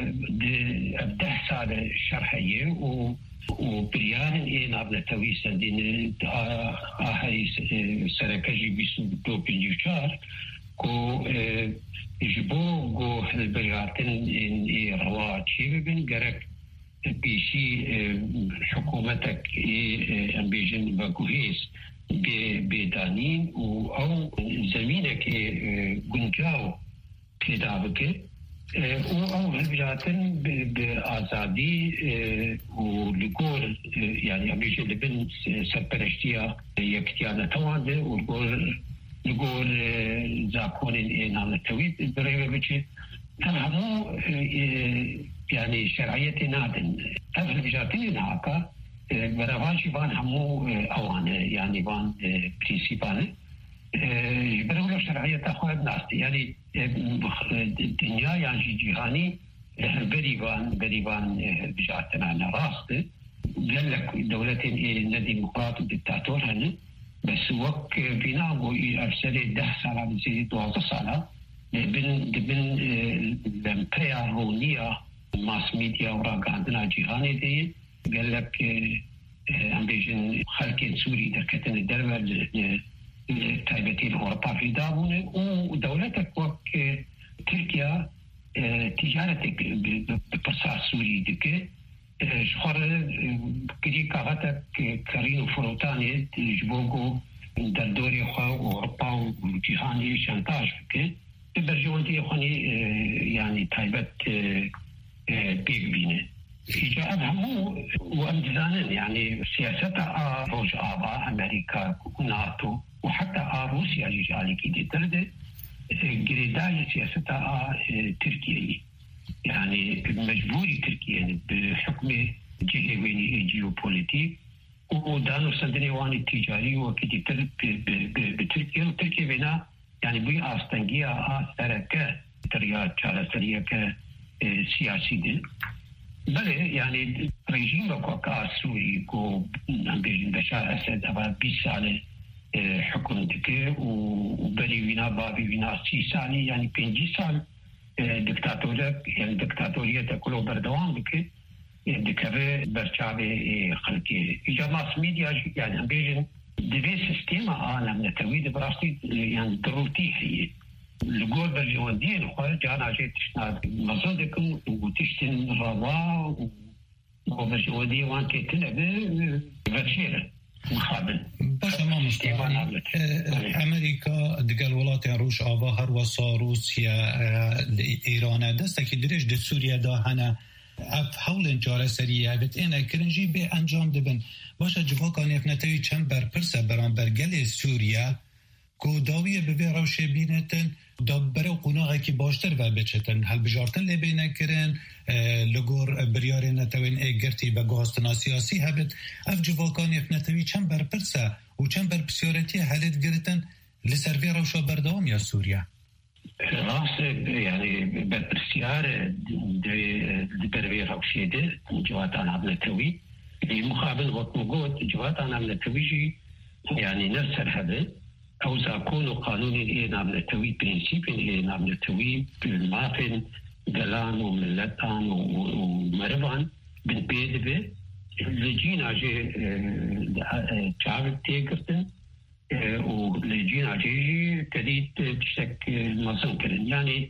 ابده سالة الشرحية وبريان ايه نابلة تويسا دين آهي سركجي بيسو دو بنيوشار كو جبو قو البرياتن ايه رواج شيبن قرق بيشي حكومتك امبيجن بقوهيس بدانين او زمينك قنجاو كدابك او هالبجاتن بآزادي ولقول يعني امبيجن لبن سبرشتيا يكتيانا توانده ولقول لقول زاكونين نعمل التويت بريبه بيشي همو يعني شرعية نادن أفل بجاتين هاكا برواجي بان همو أوانه يعني بان بريسيبانه برولو شرعية أخوة ناستي يعني الدنيا يعني جيهاني بريبان بريبان بجاتنا على راسته قال لك دولتين ندي مقاطب دكتاتور هنا بس وك بينامو أرسل ده سالة بزيد دوازة سالة دبن دبن الامبريا الرونية ماس ميديا وراقعدنا جيهاني دي قال لك ام بيجن خلقين سوري دركتن الدربة تايبتين أوروبا في دابونه ودولتك وك تركيا تجارتك ببرسار سوري دك شخور كدي كاغتك كارينو فروتاني جبوغو در دوري خواه أوروبا وجيهاني شانتاج بك برجوانتي يخوني يعني تايبت بيك بينه إجا أبهمو وأمدزانن يعني سياسة روج آبا أمريكا وناتو وحتى روسيا يجالي كده درده قريداي سياسة تركيا يعني مجبوري تركيا بحكم جهويني جيوبوليتيك ودانو سندني واني التجاري وكدي بتركيا وتركيا بنا يعني بي أستنجيا أثرك تريات على سريك سياسي دي بله يعني رژیم کوکا سوری کو نبیشن بشار اسد اول بیست سال حکومت که و بری وینا بابی وینا سی سالی یعنی پنجی سال دکتاتوریت یعنی دکتاتوریت کلو بردوام بکه دکره برچاوه خلقی ایجا ماس میدیا يعني نبیشن دوی سیستم عالم نتوید براستی يعني ضرورتی هیه لقول بالجواندين خويا جانا جيت شناد مصدقكم وتشتن روا وبالجواندين وانت تلعب بشير مخابل باش ما مستوى امريكا دقال ولات روش آوا هر وصا روسيا ايران دستك دريج دي سوريا دا هنا اف حول جاره سريه بت انا كرنجي به انجام دبن باش جواكان افنتي چمبر پرسه بران برگل سوريا کو داویه به روش بینتن دابره و قناغه که باشتر و بچتن هل بجارتن لبینه کرن لگور بریار نتوین ایگرتی و گوهستنا سیاسی هبت اف جواکانی اف نتوی چند بر پرسه و چند بر پسیارتی حلت گرتن لسروی روشا بردوام یا سوریا راس يعني بالسيارة دبروي روشي ده جوات أنا بنتوي مقابل وقت موجود جوات أنا بنتويجي يعني نفس هذا أو زاكون قانون إيه نعم نتوي برينسيب إيه نعم نتوي بالمافن دلان وملتان ومرفان بالبيد به لجينا جي تعرف تيجرتن ولجينا جي تريد تشتك مصن كرن يعني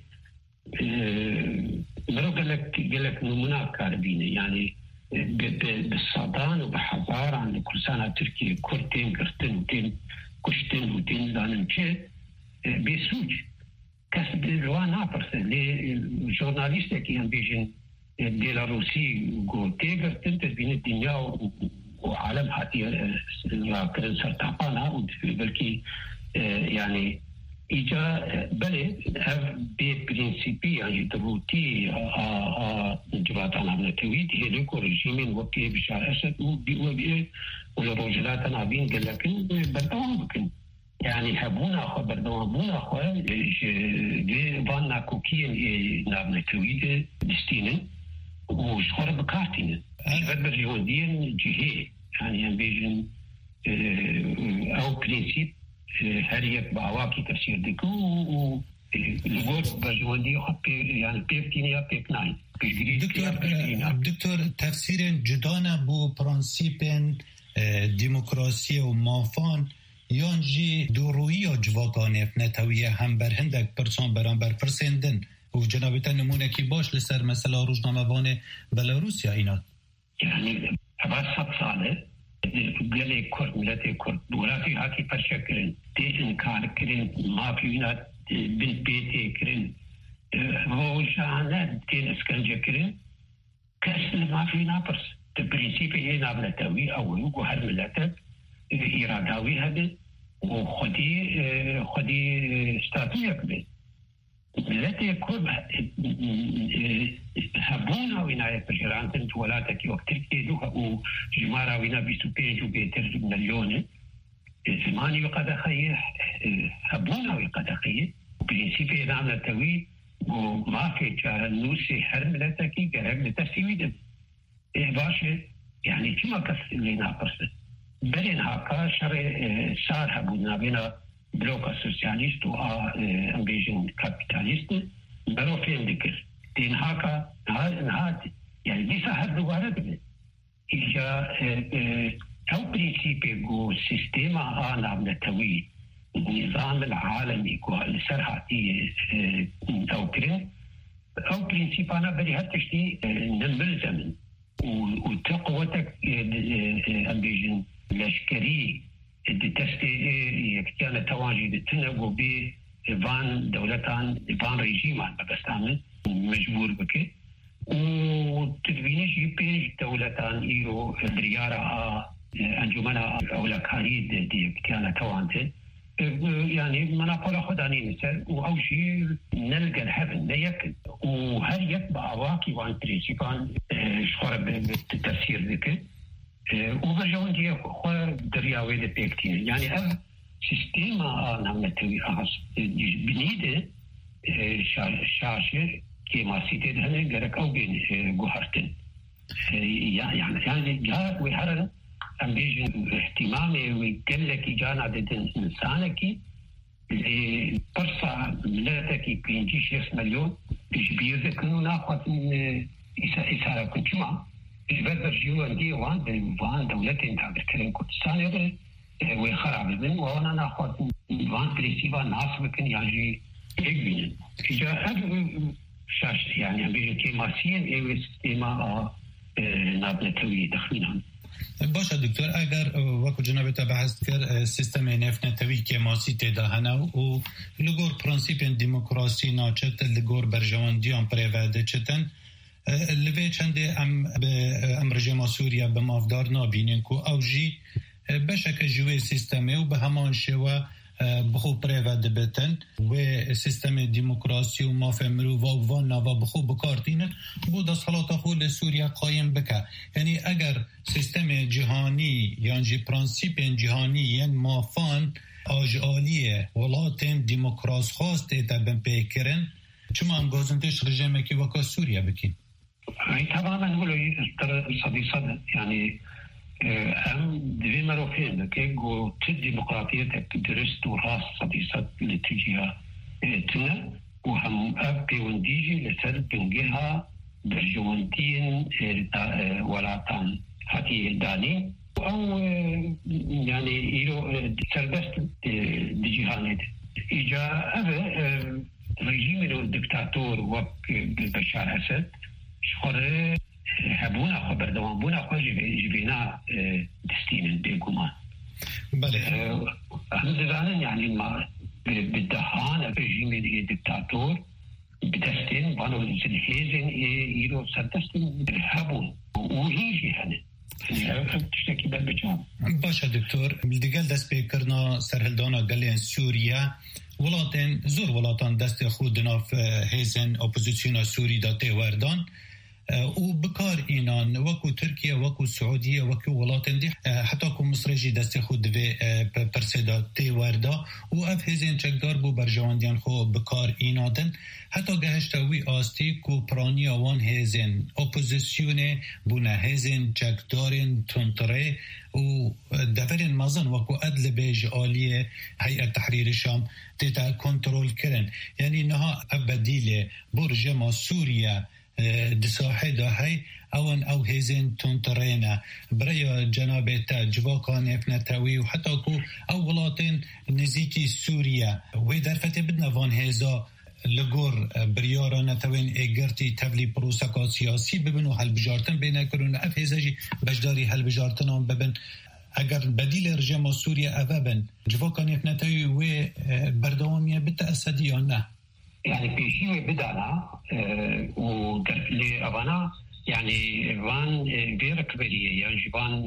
مرو قالك قالك نمونا كاربيني يعني بالصدان وبحضار عن كل سنة تركي كورتين كرتن تين كشتن ودين دانم چه بسوج كسب روان نابرسه لجورناليسته كي هم بيجن بيلاروسي وقو تيغرتن تبين الدنيا وعالم حتى كرن سرطاقانا بلكي يعني إجا بله هف بي برينسيبي يعني ضرورتي جباتنا بنتويد هي لكو رجيمين وكي بشار أسد وبي والرجلات أنا بين قال لكن بردوام بكن يعني هبونا خو بردوام بونا خو دي فانا كوكين نابن تويد دستينن وشخور بكارتين بدر يهودين جهي يعني هم بيجن أو برينسيب هريك بعواكي تفسير ديكو و الوقت بجواندي خب يعني بيبتينيا بيبناين دكتور دكتور تفسير جدانا بو برانسيبن ديمقراطية ومافان يانجي دوروية جواكان افنتوية هم بر هندك برسان برانبر فرسندن و جنابتا نمونه كي باش لسر مثلا روزنامه‌وان بلاروسيا اينا يعني بعد صد ساله قال كرد ملت كرد بولاتي هاكي فرشكرن تي انكار كرن ما فينا بن بيتي كرن روشانه تي اسكنجه كرن كاس ما فينا برس البرنسيب هي نابلتوي او يوغو هر ملت إراداوي هذا وخدي خدي استاتيك به ملتي كل هبونا ويناية بجران تنت ولاتك وقتك يدوها وجمارا وينا بيسوبيج وبيتر مليون زماني وقد خيه هبونا وقد خيه برنسيبي نعمل توي وما في جار النوسي هر ملتكي قرب لتسوي دم إيه باشا يعني كما كسر اللي ناقصه بلين هاكا شر صار هبونا بينا بلوكا سوسياليست و امبيجن كابيتاليست برو فين ذكر دين هاكا هاد يعني دي سهل دوباره بي إجا أو برينسيبي جو سيستيما آنا بنتوي النظام العالمي جو السرحاتي أو كرين أو برينسيب أنا بدي هاتشتي نملزم وتقوتك امبيجن لشكري التستي كان تواجد تنقو ب فان دولتان فان ريجيمان باكستان مجبور بك وتدويني جي بيج دولتان ايرو دريارة انجمنا اولا كاريد دي كان توانت يعني مناقولة خداني نسر او شي نلقى الحفن نيكد وهل يتبع واقي وان بريسيبان شخورة بالتفسير ذكي وبرجون دي خو درياوي دي بيكتين يعني أف سيستيما نعمتوي أحس بنيده شاشة كما سيتد هنا غرق أو بين جوهرتن يعني يعني جاء ويحرر أم بيجن اهتمامي ويقلك جانا ضد إنسانك برصع ملاتك بينجيش يس مليون بيجبير ذكرنا ناخذ من إسارة كنتما إجبار برجيوان دي وان وان دولتين تعبر كلام كردستان يبرد ويخرع بالبن وانا ناخذ وان بريسيبا ناس بكن يعني يقبين إجا هذا شاش يعني أم بيجن كيماسيين إيوه سيستيما نابنتوي تخمينهم باشه دکتر اگر وقت جناب تا بحث کرد سیستم نفت نتوی که ماسی تیدا هنو و لگور پرانسیپ دموکراسی ناچت لگور برجواندیان پریواده چتن لوی چنده ام ام رژیم سوریا به مافدار نابینین کو او جی بشک جوی سیستمه و به همان شوا بخو پریواده بتن و سیستم دموکراسی و ماف مرو و وانا و بخو بکارتینن بود از حالات خود سوریا قایم بکه یعنی اگر سیستم جهانی یعنی پرانسیپ جهانی یعنی مافان آجالیه ولاتن دموکراس خواست تبن پیکرن چما هم گازندش رژیمه که وکا سوریا بکین تماما هلوی صدی صد یعنی هم دوی مروفين كي جو تدي ديمقراطية درست وراس صديصات لتجيها تنا وهم أبقي ونديجي لسد بنجيها برجوانتين ولاتان هاتي داني أو يعني إيرو سربست دجيهانيد إجا أبا رجيم الدكتاتور وق بشار أسد شخوره هبونا خبر دوام بونا خو جبينا دستين بيقومان بله هم زبانن يعني ما بالدهان رجيم الدكتاتور بدستين بانو الهيزن يرو سردستين هبون وهيجي هنه تشتكي بالبجام باشه دكتور دیگه دست بکرنا سرهلدانا گلین سوریا ولاتن زور ولاتن دست خود ناف هیزن اپوزیسیون سوری داته وردان و بکار اینان وکو ترکیه وکو سعودیه وکو ولاتن دی حتی که مصر جی دست خود به پرسیدا تی وردا و اف هزین چکدار بو برجواندیان خو بکار اینادن حتی گهشتاوی آستی که پرانی آوان هزین اپوزیسیون بونه هزین چکدارین تونتره و دفرین مازن وکو عدل بیج آلیه هیئت تحریر شام تیتا کنترول کرن یعنی نها ابدیل برجما سوریا دساحه دا هی اون او هزین تونترینه برای جناب تا جواکان افنتاوی و حتی کو او ولاتین نزیکی سوریا و در فتح بدنا وان هزا لگور بریارا نتوین اگرتی تبلی پروسکا سیاسی ببینو حل بجارتن بینه کرون اف هزا جی بجداری حل بجارتن هم ببین اگر بدیل رژیم سوریا اوه بن جواکان افنتاوی و بردوامیه بتأسدی یا نه يعني بيشي بدانا ودرفلي أبانا يعني فان بيرك بريه يعني فان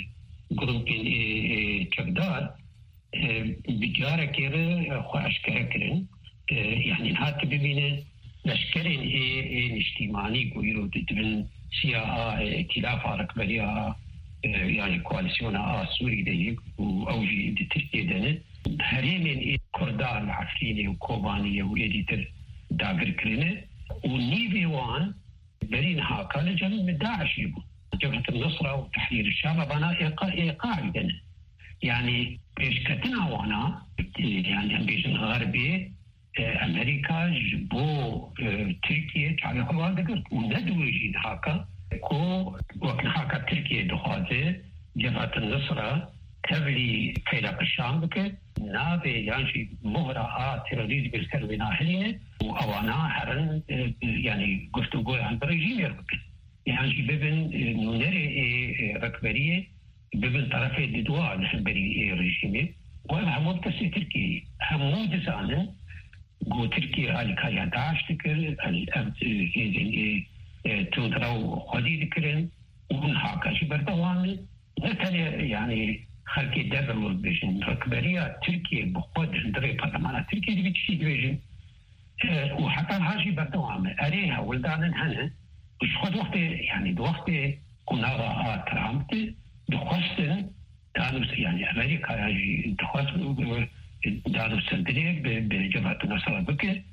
جروبين تقدار بجارة كير خو أشكره كرن يعني هات ببينه لشكرين إيه نجتماعي كويرو تدبن سياها ائتلاف ركبريها يعني كواليسيون سوري ديك وأوجي تركيا دنه هريمين كردان عفريني وكوبانية وإديتر داقر كرينه ونيبي وان برين هاكا لجل من داعش يبو جبهة النصرة وتحرير الشام بانا إيقاع دنه يعني بيش كتنا وانا يعني بيش غربي أمريكا جبو تركيا تعالي خوال دقرت وندوي جين هاكا كو وقت هاكا تركيا دخوازي جبهة النصرة تبلي كيلا الشام بك نابي يعني مهرة تيروريزم بالكرب ناحية وأوانا هرن يعني قفتو قوي عن بريجيم يربك يعني ببن نونري ركبرية ببن طرفي الدواء نحن بري ريجيمي وأنا هم بتسي تركي هم دزانا قو تركي على كايا داعش تكر الأمد هيزن تودرو خدي ذكرن ونحاكا شي بردوامي مثلا يعني خلقي دبر والبيجن ركبرية تركيا بخود دري برلمانات تركيا دي بتشي ديجن وحتى هاجي بردوام أريها ولدان هنا وش خد وقت يعني دوقت كنا رأى ترامب دخوستن دانوس يعني أمريكا يعني دخوست دانوس سندري بجبهة النصر بك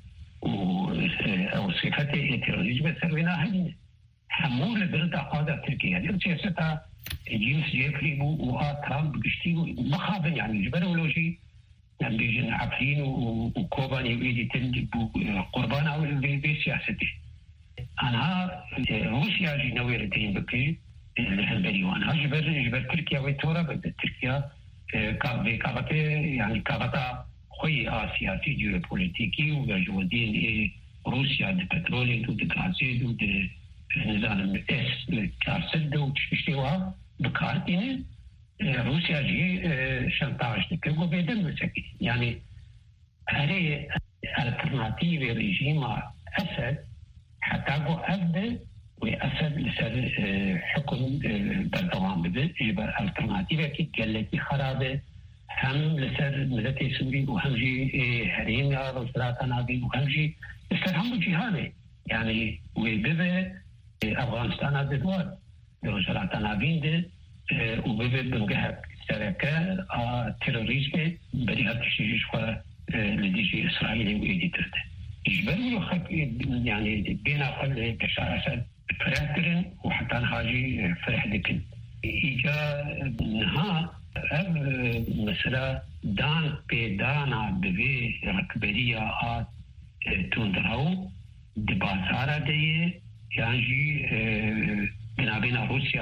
أو صفته التيروريزم سوينا هني حمول برد قادة تركيا يعني سياسة جيمس جيفري وترامب بيشتيو مخابن يعني جبرولوجي يعني بيجن عفرين وكوبان يبيدي تنجب قربان أو بسياسته أنا روسيا جنويرتين بكي الهلبري وأنا جبر جبر تركيا وتورا بدأ تركيا كابي كابته يعني كابتا خوي آسياسي جيوبوليتيكي وجودين روسيا البترول والغاز والنظام اس الكاسد وتشتيوها بكارتين روسيا جي شانتاج تكو بيدن مسكين يعني هذه الالترناتيف ريجيم أسد حتى جو أبدا وأسد لسر حكم بالدوام بده يبقى الالترناتيف كي قالت خرابة هم لسر ملتي سوري وهم جي هرين يا رجلات نابين وهم جي لسر هم جهاني يعني وبده أفغانستان بدوار رجلات نابين ده وبده بنجهك سركة تيروريزم بديها تشيش خوا لديجي إسرائيل وإيدي ترده يجبروا خك يعني بين أقل بشار أسد فرحترن وحتى هاجي فرح دكن إيجا نها أب مثلا دان بيدانا ببي ركبرية آت تندرو دبازارة ديه يعني بين روسيا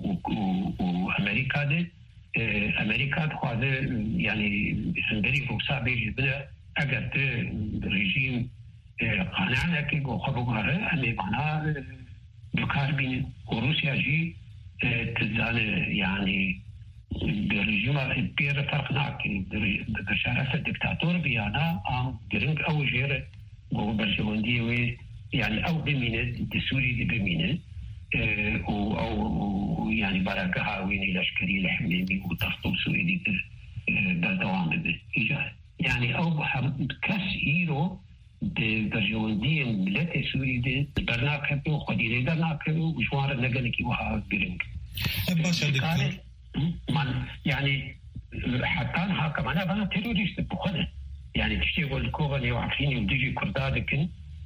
وأمريكا ده أمريكا تخاذ يعني سندري روسا بيجي بنا أجد رجيم قانعنا كي وخبوها أمي معنا بكاربين وروسيا جي تزال يعني برجيم بير فرقنا كي بشارة الدكتاتور بيانا عم درنك أو جير وبرجواندي وي يعني أو بمينة السوري دي بمينة أو أو يعني بركها وين الأشكالي الحميمي وتخطب سويدي بالدوام ده إيجاد يعني أو كاس إيرو برجواندي ملت سوري ده برناك بيو خديري برناك بيو مشوار نقلكي وها برنك باشا دكتور من يعني حتى ها كمان أنا تيروريست بخده يعني تشتغل كوباني وعفيني وديجي كردادكن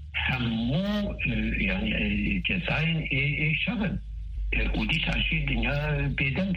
همو يعني الجزائر ايه شغل ودي ساشي الدنيا بيدنك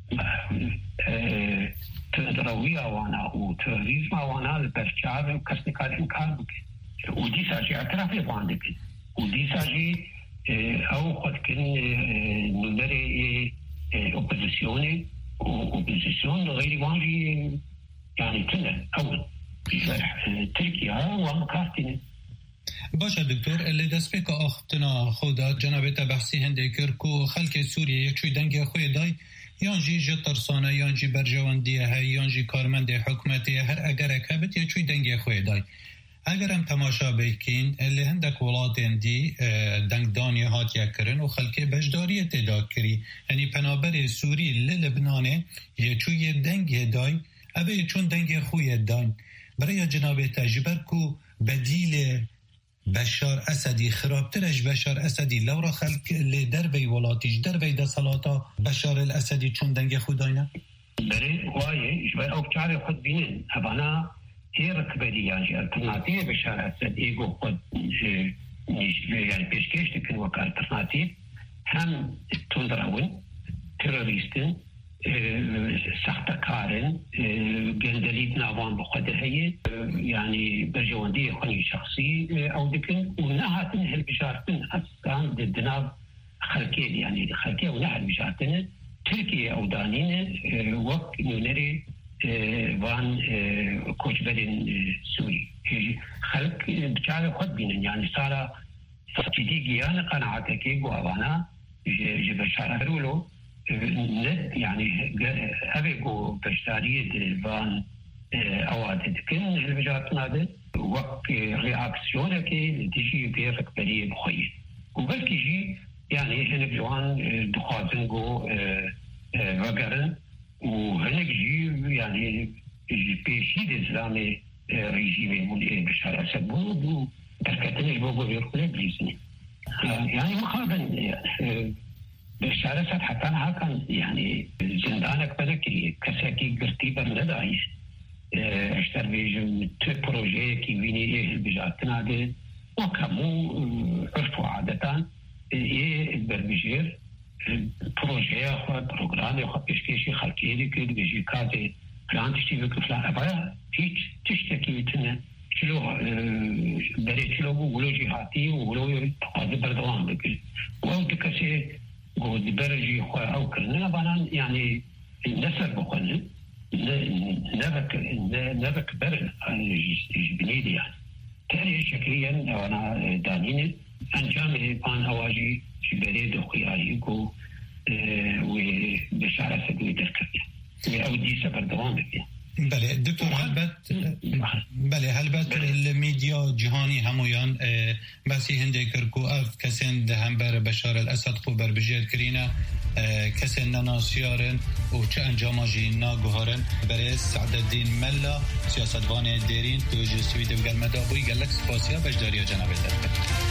تندروية وانا وتروريزم وانا البرشاب كسنكار انكار بك ودي ساشي اعترافي واندك ودي ساشي او خد كن نمري اوبوزيسيوني اوبوزيسيون غير وانجي يعني كنا اول تركيا ومكارتين باشه دکتر اللي دست بك اختنا خدا جنابت بحثی هنده کرکو خلق سوریه یک چوی دنگ خوی دای یانجی جترسانه یانجی برجواندیه های یانجی کارمند حکمتی هر اگر اکبت یک چوی دنگ خوی دای اگر هم تماشا بیکین اللي هندک ولاتین دی دنگدانی هات یک کرن و خلق بجداری تدا کری یعنی پنابر سوری للبنانه یک چوی دنگ دای اوه چون دنگ خوی دای برای جنابت جبر کو بدیل بشار اسدی خرابترش بشار اسدی لورا خلق لیدر وی ولاتیش در وی دا صلاتا بشار الاسدی چون دنگ خوداینا بره وایه جبر او بچاره خود بینن ابانا هی رکبری یعنی الترناتیو بشار اسد ایگو خود يعني پیشکش دکن وک الترناتیو هم تندرون تروریستن سختكارن جندليد ناوان بقدر هي يعني برجواندية خني شخصي أو دكن ونها تنهل بشارتن أصلا ضدنا خلكي يعني خلكي ونهل بشارتن تركيا أو دانين وقت نوري وان كوشبرين سوري خلك بشار خد بينن يعني صار جديد أنا قناعتك وأنا جبشار رولو يعني أبيكو بشتارية فان أوادد كن البجاتنا ده وقت رياكسيونة كي تيجي بيرك بريه بخير وبس كيجي يعني هنا بجوان دخازنجو وقرن وهنا جي يعني بيشيد إسلامي ريجيمي من بشار أسد بو درکتنش با بو بیرخونه بلیزنی يعني مخابن بشارة حتى هاكن يعني زندانك بدك كساكي قرتي برنداي اشتر بيجم تو بروجي كي ويني ايه بجاتنا دي وكمو عرفوا عادة ايه بربجير بروجي اخوة بروغرام اخوة بيشكيشي خلقي دي كده بيجي كادي فلان تشتي بك فلان ابايا هيك تشتكي بتنا شلو بري شلو ولو جهاتي ولو هذا بردوام بك وقت كسي قود برجي خو او كرنا بانان يعني نسر بقولنا نبك نبك بر جبنيدي يعني تاني شكليا انا دانين انجام بان اواجي شبري دقيقي كو وبشاره سدوي دركبي او دي سبر دوام بك بله دکتر هلبت بله هلبت الميديا جهانی همویان بسی هنده کرکو اف کسین ده هم بر بشار الاسد خو بر بجیر کرینا کسین نناسیارن و چه انجام جینا گوهارن برای سعد الدین ملا سیاستوان دیرین تو جسوی دو گل مدابوی گلک سپاسیا بجداریا جناب درکت